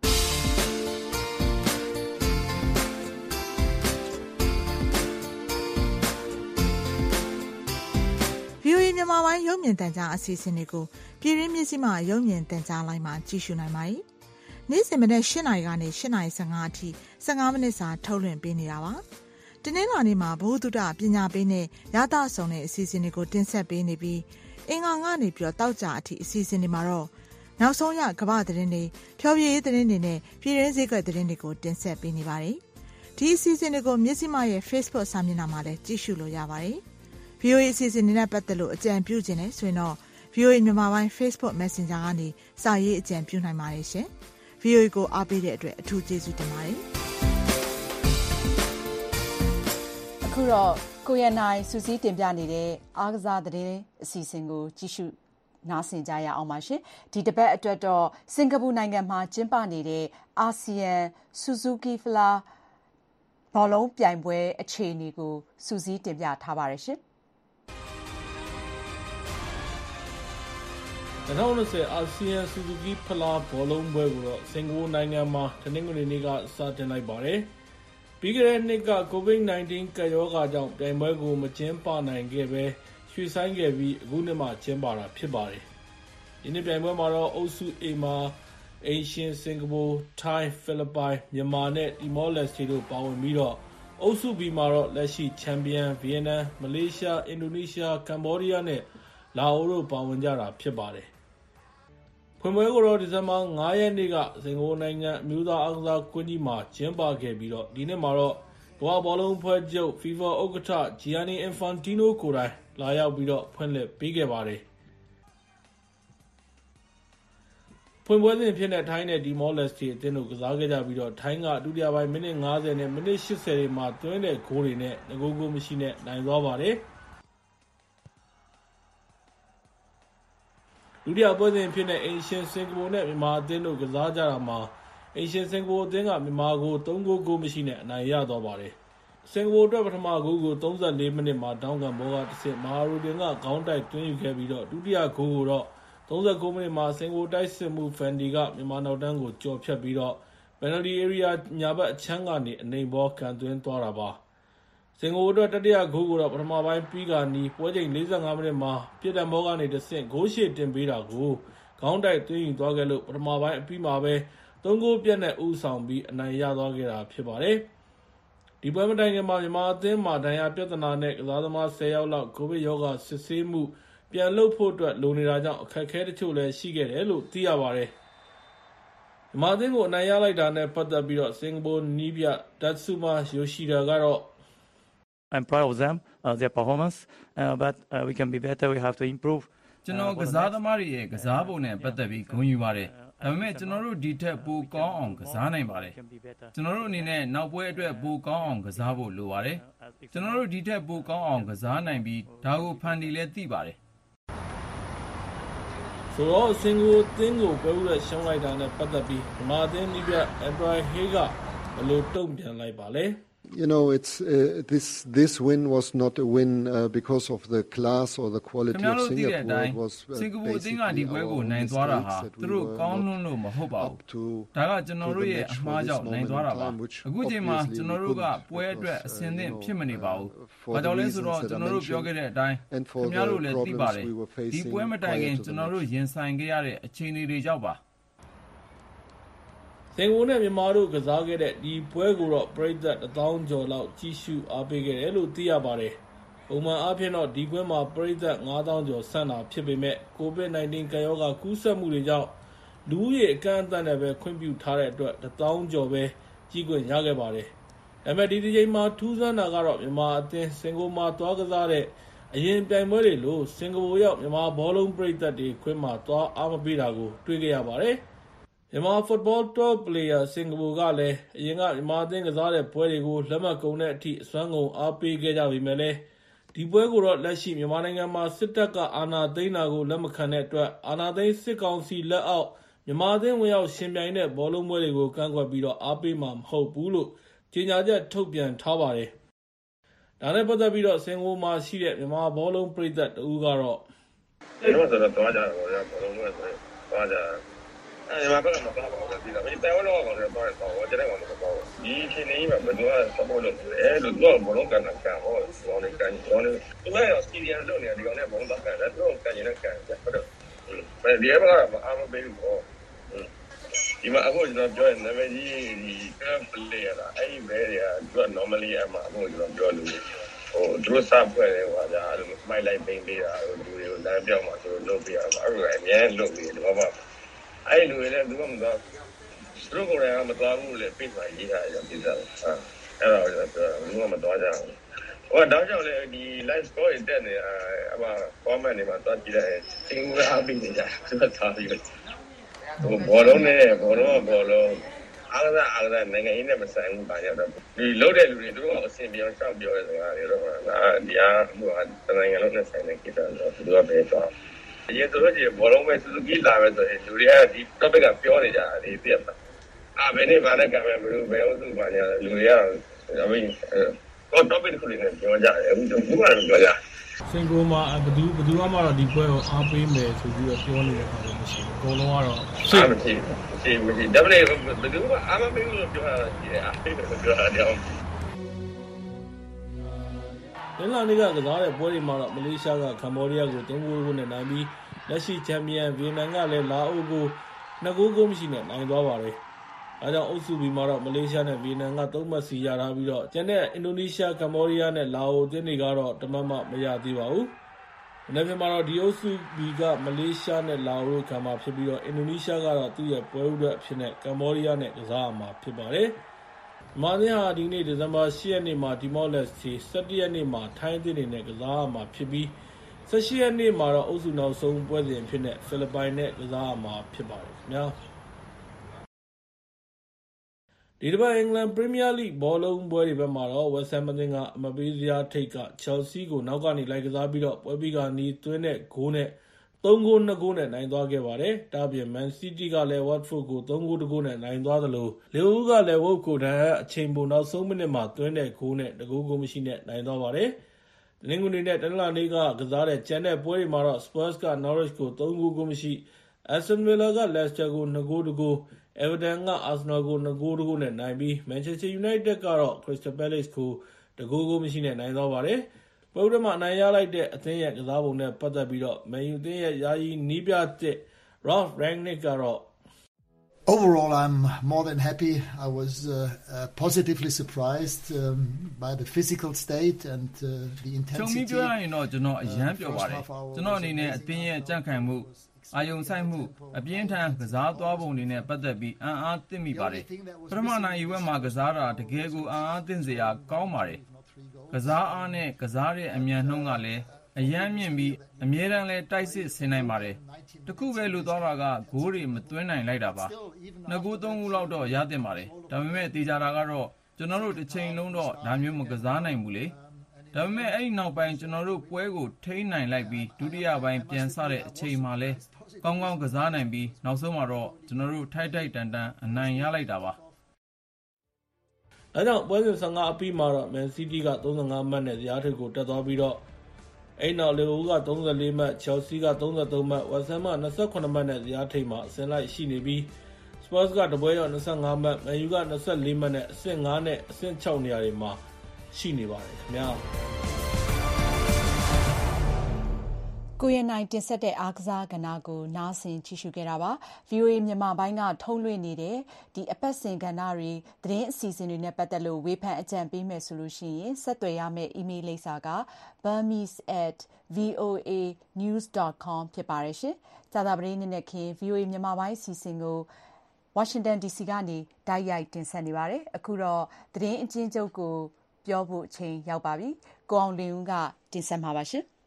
ဗွီအိုအေ မြန်မာပိုင်းရုပ်မြင်သံကြားအစီအစဉ်တွေကိုပြည်ရင်းမြစ်စီမှာရုပ်မြင်သံကြားလိုင်းမှာကြည့်ရှုနိုင်ပါတယ်။နေ့စဉ်မနက်၈နာရီကနေ၈နာရီ၁၅အထိ၁၅မိနစ်စာထုတ်လွှင့်ပေးနေတာပါ။တနင်္လာနေ့မှာဘုဒ္ဓတပညာပေးနဲ့ရသဆောင်တဲ့အစီအစဉ်တွေကိုတင်ဆက်ပေးနေပြီးအင်္ဂါကနေပြီးတော့တောက်ကြအထိအစီအစဉ်တွေမှာတော့နောက်ဆုံးရကမ္ဘာသတင်းတွေဖျော်ဖြေရေးသတင်းတွေနဲ့ပြည်ရင်းစည်းကွက်သတင်းတွေကိုတင်ဆက်ပေးနေပါတယ်။ဒီအစီအစဉ်တွေကိုမြစ်စီမရဲ့ Facebook စာမျက်နှာမှာလည်းကြည့်ရှုလို့ရပါတယ်။ ဗွီအိုအေအစီအစဉ်တွေနဲ့ပတ်သက်လို့အကြံပြုခြင်းနဲ့ဆိုရင်တော့ ဗွီအိုအေ မြန်မာပိုင်း Facebook Messenger ကနေစာရေးအကြံပြုနိုင်ပါတယ်ရှင်။ ဗွီအိုအေကိုအားပေးတဲ့အတွက်အထူးကျေးဇူးတင်ပါတယ်။အခုတော့ကိုရနိုင်စူးစီးတင်ပြနေတဲ့အားကစားသတင်းအစီအစဉ်ကိုကြည့်ရှုနားဆင်ကြရအောင်ပါရှင်။ဒီတပတ်အတွက်တော့စင်ကာပူနိုင်ငံမှာကျင်းပနေတဲ့အာဆီယံဆူဇူကီဖလားဘောလုံးပြိုင်ပွဲအခြေအနေကိုစူးစီးတင်ပြထားပါတယ်ရှင်။၂၀၂၀အာဆီယံဆူဇူကီဖလားဘောလုံးပွဲကိုတော့စင်ကာပူနိုင်ငံမှာတနင်္ဂနွေနေ့ကစတင်လိုက်ပါတယ်။ပြီးခဲ့တဲ့နှစ်ကကိုဗစ်၁၉ ကပ်ရောဂါကြောင့်ပြိုင်ပွဲကိုမကျင်းပနိုင်ခဲ့ဘဲရွှေ့ဆိုင်းခဲ့ပြီးအခုနှစ်မှကျင်းပတာဖြစ်ပါတယ်။ဒီနှစ်ပြိုင်ပွဲမှာတော့အုပ်စု A မှာအိမ်ရှင်စင်ကာပူ၊ထိုင်း၊ဖိလစ်ပိုင်၊မြန်မာနဲ့တီမောလက်စတေတို့ပါဝင်ပြီးတော့အုပ်စု B မှာတော့လက်ရှိချန်ပီယံဗီယက်နမ်၊မလေးရှား၊အင်ဒိုနီးရှား၊ကမ္ဘောဒီးယားနဲ့လာအိုတို့ပါဝင်ကြတာဖြစ်ပါတယ်။ဖွင့်ပွဲကိုတော့ဒီဇင်ဘာ၅ရက်နေ့ကစင်ကာပူနိုင်ငံအမျိုးသားအားကစားကွင်းကြီးမှာကျင်းပခဲ့ပြီးတော့ဒီနှစ်မှာတော့ကမ္ဘာဘောလုံးအဖွဲ့ချုပ် FIFA ဥက္ကဋ္ဌ Gianni Infantino ကိုယ်တိုင်လာရောက်ပြီးတော့ဖွင့်လှစ်ပေးခဲ့ပါတယ်။ဖွင့်ပွဲစဉ်ဖြစ်တဲ့ထိုင်းနဲ့တီမောလက်စတေအသင်းတို့ကစားခဲ့ကြပြီးတော့ထိုင်းကဒုတိယပိုင်းမိနစ်၅၀နဲ့မိနစ်၈၀တွေမှာသွင်းတဲ့ဂိုးတွေနဲ့၂ဂိုးဂိုးမရှိနဲ့နိုင်သွားပါတယ်။ဒုတိယပွဲစဉ်ဖြစ်တဲ့အိမ်ရှင်စင်ကာပူနဲ့မြန်မာအသင်းတို့ကစားကြတာမှာအိမ်ရှင်စင်ကာပူအသင်းကမြန်မာကို၃ဂိုးဂိုးမရှိနဲ့အနိုင်ရသွားပါတယ်။စင်ကာပူအတွက်ပထမဂိုးကို၃၄မိနစ်မှာဒေါင်းကန်ဘောကတစ်ဆင့်မာရူဒင်ကခေါင်းတိုက်သွင်းယူခဲ့ပြီးတော့ဒုတိယဂိုးကိုတော့၃၉မိနစ်မှာစင်ကာပူတိုက်စစ်မှုဖန်ဒီကမြန်မာနောက်တန်းကိုကျော်ဖြတ်ပြီးတော့ပယ်နယ်တီဧရိယာညာဘက်အချမ်းကနေအနိမ့်ဘောကန်သွင်းသွားတာပါ။စင်ကာပူအတွက်တတိယဂိုးကိုတော့ပထမပိုင်းပြီးကာနီးပွဲချိန်၄၅မိနစ်မှာပြစ်ဒဏ်ဘောကနေတစ်ဆင့်ဂိုးရှေ့တင်ပေးတာကိုခေါင်းတိုက်သွင်းယူသွားခဲ့လို့ပထမပိုင်းအပြီးမှာပဲသုံးဂိုးပြတ်နဲ့ဦးဆောင်ပြီးအနိုင်ရသွားခဲ့တာဖြစ်ပါတယ်။ဒီဒီပွဲမတိုင်ခင်မှာမြန်မာအသင်းမှာဒဏ်ရာပြဿနာနဲ့ကစားသမားဆယ်ယောက်လောက်ကိုဗစ်ရောဂါစစ်ဆေးမှုပြန်လုပ်ဖို့အတွက်လိုနေတာကြောင့်အခက်အခဲတချို့လည်းရှိခဲ့တယ်လို့သိရပါတယ်။မြန်မာအသင်းကိုအနိုင်ရလိုက်တာနဲ့ပတ်သက်ပြီးတော့စင်ကာပူနည်းပြ Tatsuma Yoshida ကတော့ I'm proud of them uh, their performance uh, but uh, we can be better we have to improve ကျွန်တော်ကစားသမားတွေရဲ့ကစားပုံနဲ့ပတ်သက်ပြီးဂုဏ်ယူပါတယ်ဒါပေမဲ့ကျွန်တော်တို့ဒီထက်ပိုကောင်းအောင်ကစားနိုင်ပါတယ်ကျွန်တော်တို့အနေနဲ့နောက်ပွဲအတွက်ပိုကောင်းအောင်ကစားဖို့လိုပါတယ်ကျွန်တော်တို့ဒီထက်ပိုကောင်းအောင်ကစားနိုင်ပြီးဒါကိုဖန်တီးလဲသိပါတယ်ဆိုတော့စင်ကာပူအသင်းကိုပွဲဦးတဲ့ရှုံးလိုက်တာနဲ့ပတ်သက်ပြီးမြန်မာအသင်းနည်းပြ Abraham Hay ကဘယ်လိုတုံ့ပြန်လိုက်ပါလဲ You know, it's uh, this this win was not a win uh, because of the class or the quality of Singapore. It was uh, basically our own mistakes that we were not up to to the match for this moment in time, which obviously we couldn't because, uh, you know, uh, for the reasons that I mentioned and for the problems we were facing prior to the match. စင်ကာပူနဲ့မြန်မာတို့ကစားခဲ့တဲ့ဒီပွဲကိုတော့ပရိသတ်တစ်သောင်းကျော်လောက်ကြီးစုအားပေးခဲ့တယ်လို့သိရပါတယ်။ပုံမှန်အားဖြင့်တော့ဒီကွင်းမှာပရိသတ်ငါးသောင်းကျော်ဆန့်တာဖြစ်ပေမဲ့ကိုဗစ် ၁၉ ကပ်ရောဂါကူးစက်မှုတွေကြောင့်လူဦးရေအကန့်အသတ်နဲ့ပဲခွင့်ပြုထားတဲ့အတွက်တစ်သောင်းကျော်ပဲကြီးခွင့်ရခဲ့ပါတယ်။ဒါပေမဲ့ဒီဒီချိန်မှာထူးဆန်းတာကတော့မြန်မာအသင်းစင်ကာပူမှာသွားကစားတဲ့အရင်ပြိုင်ပွဲတွေလို့စင်ကာပူရောက်မြန်မာဘောလုံးပရိသတ်တွေခွင့်မှာသွားအားမပေးတာကိုတွေ့ခဲ့ရပါတယ်။မြန်မာ football top player စင်ကာပူကလည်းအရင်ကမြန်မာအသင်းကစားတဲ့ပွဲတွေကိုလက်မှတ်ကုန်တဲ့အထိအစွမ်းကုန်အားပေးခဲ့ကြပေမဲ့လည်းဒီပွဲကိုတော့လက်ရှိမြန်မာနိုင်ငံမှာစစ်တပ်ကအာဏာသိမ်းတာကိုလက်မခံတဲ့အတွက်အာဏာသိမ်းစစ်ကောင်စီလက်အောက်မြန်မာအသင်းဝင်ရောက်ရှင်ပြိုင်တဲ့ဘောလုံးပွဲတွေကိုကန့်ကွက်ပြီးတော့အားပေးမှာမဟုတ်ဘူးလို့ကြေညာချက်ထုတ်ပြန်ထားပါတယ်။ဒါနဲ့ပတ်သက်ပြီးတော့စင်ကာပူမှာရှိတဲ့မြန်မာဘောလုံးပရိသတ်တဦးကတော့ကျွန်တော်ဆိုတော့သွားကြတယ်ဘောလုံးပွဲဆိုသွားကြအဲဒီမှာကတော့မပါပါဘူးဒီကနေ့တိုင်ဝမ်တော့ကတော့တော့တော့ကျွန်တော်ကတော့ပေါ့ဒီချိန်นี้မှာဘယ်လိုစပေါ်လို့လဲလို့တော့ဘလုံးကန်တာကဟောဘောလုံးကန်ဘောလုံးသူကရောစီရီယံလုပ်နေတာဒီကောင်နဲ့ဘလုံးတော့ကန်တယ်သူကကန်ရင်လည်းကန်တယ်ဟုတ်တယ်ဘယ်ဒီကတော့အားမပေးဘူးပေါ့ဒီမှာအခုကျွန်တော်ပြောရင်နာမည်ကြီးဒီကမ်ပလေရတာအဲ့ဒီဘဲတွေကသူက normally အမှအခုကျွန်တော်ပြောလို့ဟိုသူတို့စဖွဲ့တယ်ဟိုဒါအဲ့လိုမိုက်လိုက်ပိန်ပေးတာလူတွေကိုလမ်းပြောင်းမှာသူတို့လုပ်ပြရမှာအဲ့လိုအများလုပ်ပြီးတော့ပါအဲ့လူတွေလည်းသူကမသွားသူတို့ကိုယ်တိုင်ကမသွားဘူးလေပြစ်သွားရေးထားရပြစ်တာဟာအဲ့တော့သူကမသွားကြဘူးဟိုတော့ကြောင့်လေဒီ live score တက်နေအမ comment တွေမှာသွားကြည့်လိုက်သင်္ကူအားပြီးနေကြသူကသားပြီးဟိုဘောလုံးနဲ့ဘောလုံးဘောလုံးအားကစားအားကစားနိုင်ငံရေးနဲ့မဆိုင်ဘူးပါကြတော့ဒီလုတ်တဲ့လူတွေသူတို့ကအဆင်ပြေအောင်ရှောက်ပြောရဆိုတာတွေတော့ဒါဒီအားဟိုနိုင်ငံလုံးနဲ့ဆိုင်တဲ့ကိစ္စတော့သူကပဲသွားအရင်တို့ကြီးဘောလုံးပဲစူဇူကီလာပဲဆိုရင်လူတွေကဒီ topic ကပြောနေကြတယ်ဒီပြတ်မှာအာဘယ်နဲ့ဘာနဲ့ကံမဲ့မလို့ဘယ်ဟုတ်သူပါညာလူတွေကအမေတော့ topic ကိုလည်းပြောကြတယ်အခုတော့ဘူးကတော့ပြောကြစင်ကာပူမှာဘသူဘသူမှတော့ဒီပွဲကိုအားပေးမယ်ဆိုပြီးတော့ပြောနေတဲ့ခါလည်းမရှိဘူးအကုန်လုံးကတော့စိတ်မရှိဘူးမရှိဘူးဒါပေမဲ့ဘသူကအားမပေးဘူးလို့ပြောတာရှိတယ်အားပေးတယ်လို့ပြောတာကြောင့်လင်္ကာနေကကစားတဲ့ပွဲတွေမှာတော့မလေးရှားကကမ္ဘောဒီးယားကိုသုံးဂိုးကိုနဲ့နိုင်ပြီးလက်ရှိချန်ပီယံဗီယက်နမ်ကလည်းလာအိုကိုနှစ်ဂိုးကိုမရှိနဲ့နိုင်သွားပါတယ်။အဲကြောင့်အုပ်စု B မှာတော့မလေးရှားနဲ့ဗီယက်နမ်ကသုံးမှတ်စီရထားပြီးတော့ကျန်တဲ့အင်ဒိုနီးရှားကမ္ဘောဒီးယားနဲ့လာအိုအသင်းတွေကတော့တမှတ်မှမရသေးပါဘူး။နောက်ပြန်မှာတော့ဒီအုပ်စု B ကမလေးရှားနဲ့လာအိုတို့ခံမှာဖြစ်ပြီးတော့အင်ဒိုနီးရှားကတော့သူ့ရဲ့ပွဲဥဒအဖြစ်နဲ့ကမ္ဘောဒီးယားနဲ့ကစားမှာဖြစ်ပါတယ်။မာသင်းဟာဒီနေ့ဒီဇင်ဘာ၈ရက်နေ့မှာတီမောလက်စတီ၁၁ရက်နေ့မှာထိုင်းအသင်းတွေနဲ့ကစားမှာဖြစ်ပြီး၁၈ရက်နေ့မှာတော့အုပ်စုနောက်ဆုံးပွဲစဉ်ဖြစ်တဲ့ဖိလစ်ပိုင်နဲ့ကစားမှာဖြစ်ပါတယ်ခင်ဗျာဒီတစ်ပတ်အင်္ဂလန်ပရီးမီးယားလိဘောလုံးပွဲတွေဘက်မှာတော့ဝက်ဆမ်အသင်းကအမပေးစရာထိတ်ကချယ်လ်ဆီကိုနောက်ကနေလိုက်ကစားပြီးတော့ပွဲပြီးကနီးသွင်းတဲ့ဂိုးနဲ့သုံးဂိုးနှစ်ဂိုးနဲ့နိုင်သွားခဲ့ပါတယ်။ဒါ့အပြင်မန်စီးတီးကလည်းဝတ်ဖို့ကိုသုံးဂိုးတစ်ဂိုးနဲ့နိုင်သွားသလိုလီဗာပူးကလည်းဝုတ်ကိုတန်းအချိန်ပိုနောက်ဆုံးမိနစ်မှာသွင်းတဲ့ဂိုးနဲ့တကူးကိုမရှိနဲ့နိုင်သွားပါတယ်။တနင်္ဂနွေနဲ့တနင်္လာနေ့ကကစားတဲ့ကျန်တဲ့ပွဲတွေမှာတော့ Spurs က Norwich ကိုသုံးဂိုးကိုမရှိ Aston Villa က Leicester ကိုနှစ်ဂိုးတစ်ဂိုး Everton က Arsenal ကိုနှစ်ဂိုးတစ်ဂိုးနဲ့နိုင်ပြီး Manchester United ကတော့ Crystal Palace ကိုတကူးကိုမရှိနဲ့နိုင်သွားပါတယ်။ပွဲဥဒမှာအနိုင်ရလိုက်တဲ့အသင်းရဲ့ကစားပုံနဲ့ပတ်သက်ပြီးတော့မန်ယူအသင်းရဲ့ယာယီနီးပြတစ် Ralph Rangnick ကတော့ Overall, I'm more than happy. I was uh, uh, positively surprised um, by the physical state and uh, the intensity. ချုံပြီးပြောရရင်တော့ကျွန်တော်အရန်ပြောပါတယ်ကျွန်တော်အနေနဲ့အသင်းရဲ့ကြံ့ခိုင်မှုအာယုံဆိုင်မှုအပြင်းထန်ကစားသွားပုံတွေနဲ့ပတ်သက်ပြီးအံ့အားသင့်မိပါတယ်ပထမနိုင်ရွက်မှာကစားတာတကယ်ကိုအံ့အားသင့်စရာကောင်းပါတယ်ကစားအားနဲ့ကစားတဲ့အမြန်နှုန်းကလည်းအရန်မြင့်ပြီးအမြဲတမ်းလဲတိုက်စစ်ဆင်နိုင်ပါတယ်တခုပဲလူသွားတာကဂိုးတွေမသွင်းနိုင်လိုက်တာပါနှစ်ဂိုးသုံးဂိုးလောက်တော့ရသင့်ပါတယ်ဒါပေမဲ့တေချာတာကတော့ကျွန်တော်တို့တစ်ချိန်လုံးတော့ဒါမျိုးမကစားနိုင်ဘူးလေဒါပေမဲ့အဲ့ဒီနောက်ပိုင်းကျွန်တော်တို့ပွဲကိုထိန်းနိုင်လိုက်ပြီးဒုတိယပိုင်းပြန်ဆတဲ့အချိန်မှလဲကောင်းကောင်းကစားနိုင်ပြီးနောက်ဆုံးမှာတော့ကျွန်တော်တို့ထိုက်ထိုက်တန်တန်အနိုင်ရလိုက်တာပါဒါကြောင့်ပွဲစဉ်ဆယ်ငါအပြီးမှာတော့ Man City ကသုံးဆယ်ငါမှတ်နဲ့ဇယားထိပ်ကိုတက်သွားပြီးတော့အဲ့နောက်လီဗာပူးကသုံးဆယ်လေးမှတ် Chelsea ကသုံးဆယ်သုံးမှတ် West Ham က၂၇မှတ်နဲ့ဇယားထိပ်မှာအဆင့်လိုက်ရှိနေပြီး Spurs ကတပွဲရော၂၅မှတ် Man U က၂၄မှတ်နဲ့အဆင့်၅နဲ့အဆင့်၆နေရာတွေမှာရှိနေပါတယ်ခင်ဗျာကိုရနိုင်တင်ဆက်တဲ့အားကစားကဏ္ဍကိုနားဆင်ကြည့်ရှုခဲ့တာပါ ဗွီအိုအေ မြန်မာပိုင်းကထုတ်လွှင့်နေတဲ့ဒီအပတ်စဉ်ကဏ္ဍတွေသတင်းအစီအစဉ်တွေနဲ့ပတ်သက်လို့ဝေဖန်အကြံပေးမယ်ဆိုလို့ရှိရင်ဆက်သွယ်ရမယ့် email လိပ်စာက burmese at voa news dot com ဖြစ်ပါတယ်ရှင်။ကြာသပတေးနေ့နဲ့ခင် ဗွီအိုအေ မြန်မာပိုင်းအစီအစဉ်ကိုဝါရှင်တန် ဒီစီ ကနေတိုက်ရိုက်တင်ဆက်နေပါတယ်။အခုတော့သတင်းအကျဉ်းချုပ်ကိုပြောဖို့အချိန်ရောက်ပါပြီ။ကိုအောင်လင်းဦးကတင်ဆက်မှာပါရှင်။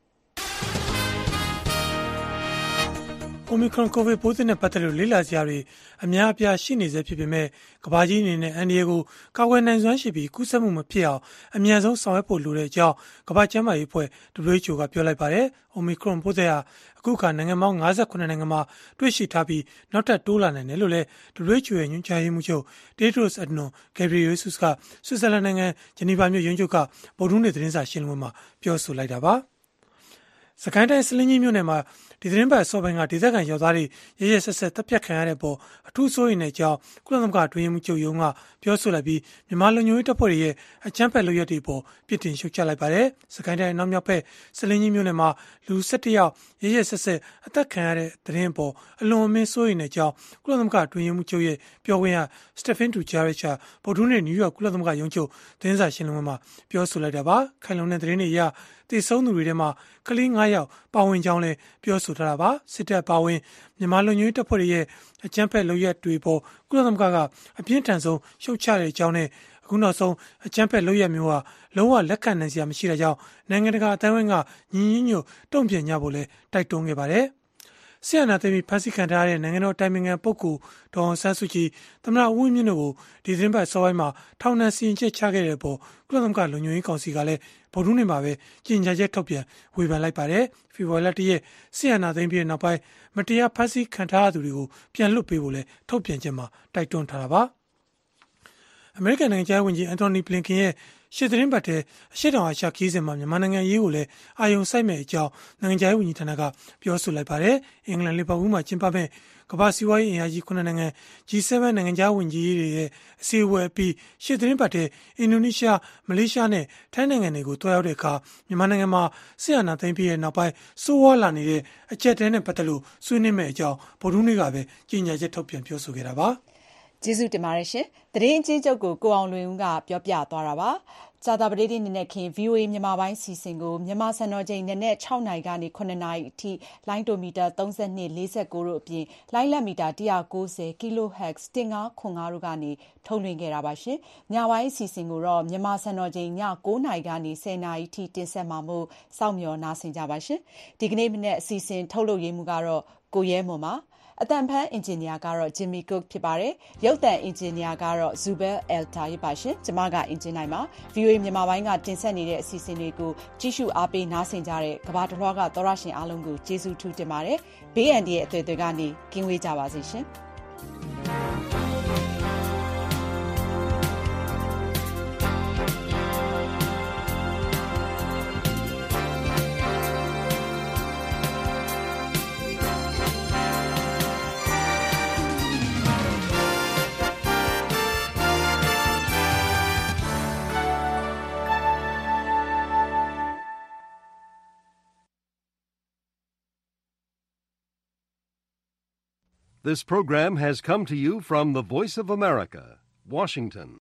Omicron COVID ပိုးသစ်နဲ့ပတ်သက်လို့လေ့လာစရာတွေအများအပြားရှိနေစေဖြစ်ပေမဲ့ကမ္ဘာကြီးအနေနဲ့အန်ဒီယေကိုကာကွယ်နိုင်စွမ်းရှိပြီးကူးစက်မှုမဖြစ်အောင်အမြန်ဆုံးဆောင်ရွက်ဖို့လိုတဲ့အကြောင်းကမ္ဘာ့ကျန်းမာရေးအဖွဲ့ W H O ကပြောလိုက်ပါတယ်။ Omicron ပိုးသစ်ဟာအခုခါနိုင်ငံပေါင်း၅၇နိုင်ငံမှာတွေ့ရှိထားပြီးနောက်ထပ်တိုးလာနိုင်တယ်လို့လည်း W H O ရဲ့ညွှန်ကြားရေးမှူးချုပ် Tedros Adhanom Ghebreyesus ကဆွစ်ဇာလန်နိုင်ငံဂျနီဗာမြို့ရုံးချုပ်ကဗုဒ္ဓဟူးနေ့သတင်းစာရှင်းလင်းပွဲမှာပြောဆိုလိုက်တာပါ။စကိုင်းတိုင်းစလင်းကြီးမြို့နယ်မှာဒီသတင်းပတ်အစောပိုင်းကဒေသခံရောက်သားတွေရရဆက်ဆက်တပ်ဖြတ်ခံရတဲ့ပေါ်အထူးစိုးရိမ်တဲ့အကြောင်းကုလသမဂ္ဂအတွင်းရေးမှူးချုပ်ရုံးကပြောဆိုလိုက်ပြီးမြန်မာလူမျိုးရေးတပ်ဖွဲ့တွေရဲ့အကြမ်းဖက်လုပ်ရပ်တွေပေါ်ပြစ်တင်ရှုတ်ချလိုက်ပါတယ်။စကိုင်းတိုင်းအနောက်မြောက်ဘက်စလင်းကြီးမြို့နယ်မှာလူ၁၁ယောက်ရရဆက်ဆက်အသက်ခံရတဲ့သတင်းပေါ်အလွန်အမင်းစိုးရိမ်တဲ့အကြောင်းကုလသမဂ္ဂအတွင်းရေးမှူးချုပ်ရဲ့ပြောခွင့်ရစတက်ဖင်တူဂျာရစ်ချာဗုဒ္ဓဟူးနေ့နယူးယောက်ကုလသမဂ္ဂရုံးချုပ်သတင်းစာရှင်းလင်းပွဲမှာပြောဆိုလိုက်တာပါ။ခိုင်လုံတဲ့သတင်းတွေအရတည်ဆုံးသူတွေထဲမှာကလေး၅ယောက်ပါဝင်ကြောင်းလည်းပြောဆိုထားတာပါစစ်တပ်ပါဝင်မြန်မာလူမျိုးတပ်ဖွဲ့တွေရဲ့အကြမ်းဖက်လုပ်ရပ်တွေပေါ်ကုလသမဂ္ဂကအပြင်းထန်ဆုံးရှုတ်ချတဲ့အကြောင်းနဲ့အခုနောက်ဆုံးအကြမ်းဖက်လုပ်ရပ်မျိုးဟာလုံးဝလက်ခံနိုင်စရာမရှိတဲ့ကြောင်းနိုင်ငံတကာအတိုင်းအဝိုင်းကညီညီညွတ်တုံ့ပြန်ကြဖို့လည်းတိုက်တွန်းခဲ့ပါတယ်ဆီယနာသိမ်းဖန်ဆီးခံထားရတဲ့နိုင်ငံတော်တိုင်ပင်ခံပုဂ္ဂိုလ်ဒေါ်အောင်ဆန်းစုကြည်သမ္မတဦးဝင်းမြင့်တို့ကိုဒီသတင်းပတ်စောပိုင်းမှာထောင်ဒဏ်စီရင်ချက်ချခဲ့တဲ့ပေါ်ကုလသမဂ္ဂလုံခြုံရေးကောင်စီကလည်းဗုဒ္ဓဟူးနေ့မှာပဲကြေညာချက်ထုတ်ပြန်ဝေဖန်လိုက်ပါတယ်ဖေဖော်ဝါရီလတရက်ဆီယနာသိမ်းပြီးနောက်ပိုင်းမတရားဖန်ဆီးခံထားရသူတွေကိုပြန်လွှတ်ပေးဖို့လည်းထုတ်ပြန်ချက်မှာတိုက်တွန်းထားတာပါအမေရိကန်နိုင်ငံခြားရေးဝန်ကြီးအန်တိုနီဘလင်ကန်ရဲ့ရှေ့သတင်းပတ်တဲ့အရှေ့တောင်အာရှခီးစဉ်မှာမြန်မာနိုင်ငံရေးကိုလည်းအာရုံစိုက်မဲ့အကြောင်းနိုင်ငံခြားရေးဝန်ကြီးဌာနကပြောဆိုလိုက်ပါတယ်။အင်္ဂလန်လီဗာပူးမှာကျင်းပမဲ့ကမ္ဘာစီးပွားရေးအင်အားကြီးခုနှစ်နိုင်ငံ G 7 နိုင်ငံခြားဝန်ကြီးတွေရဲ့အစည်းအဝေးအပြီးရှေ့သတင်းပတ်တဲ့အင်ဒိုနီးရှား၊မလေးရှားနဲ့ထိုင်းနိုင်ငံတွေကိုတွားရောက်တဲ့အခါမြန်မာနိုင်ငံမှာဆီယနာသိမ်းပြီးတဲ့နောက်ပိုင်းစိုးဝါးလာနေတဲ့အကျပ်တဲနဲ့ပတ်သက်လို့ဆွေးနွေးမဲ့အကြောင်းဗုဒ္ဓဟူးနေ့ကပဲကြေညာချက်ထုတ်ပြန်ပြောဆိုခဲ့တာပါ။ကျေးဇူးတင်ပါတယ်ရှင်။သတင်းအချင်းချုပ်ကိုကိုအောင်လွင်ဦးကပြောပြသွားတာပါ။ကြာသပတေးနေ့နဲ့ခင် ဗွီအိုအေ မြန်မာပိုင်းစီစဉ်ကိုမြန်မာစံတော်ချိန်နနက်၆နာရီကနေ၇နာရီအထိလိုင်းတိုမီတာ၃၂ ၄၉တို့အပြင်လိုင်းလက်မီတာ၁၉၀ kHz ၁၅ခွန်၅တို့ကနေထုတ်လွှင့်ခဲ့တာပါရှင်။ညပိုင်းစီစဉ်ကိုတော့မြန်မာစံတော်ချိန်ည၉နာရီကနေ၁၀နာရီအထိတင်ဆက်မှာမို့စောင့်မျှော်နားဆင်ကြပါရှင်။ဒီကနေ့မနေ့အစီအစဉ်ထုတ်လုပ်ရေးမှုကတော့ကိုရဲမွန်ပါအတန်ဖန်အင်ဂျင်နီယာကတော့ Jimmy Cook ဖြစ်ပါတယ်။ရုပ်သံအင်ဂျင်နီယာကတော့ Zubel Elta ရပါရှင်။ကျွန်မကအင်ဂျင်နိုင်ပါ ဗွီအိုအေ မြန်မာပိုင်းကတင်ဆက်နေတဲ့အစီအစဉ်တွေကိုကြည့်ရှုအားပေးနားဆင်ကြတဲ့ကမ္ဘာတစ်လွှားကသောရရှင်အားလုံးကိုကျေးဇူးထူးတင်ပါတယ်။ဘေးအန္တရာယ်အသွယ်သွယ်ကနေကင်းဝေးကြပါစေရှင်။ This program has come to you from the Voice of America, Washington.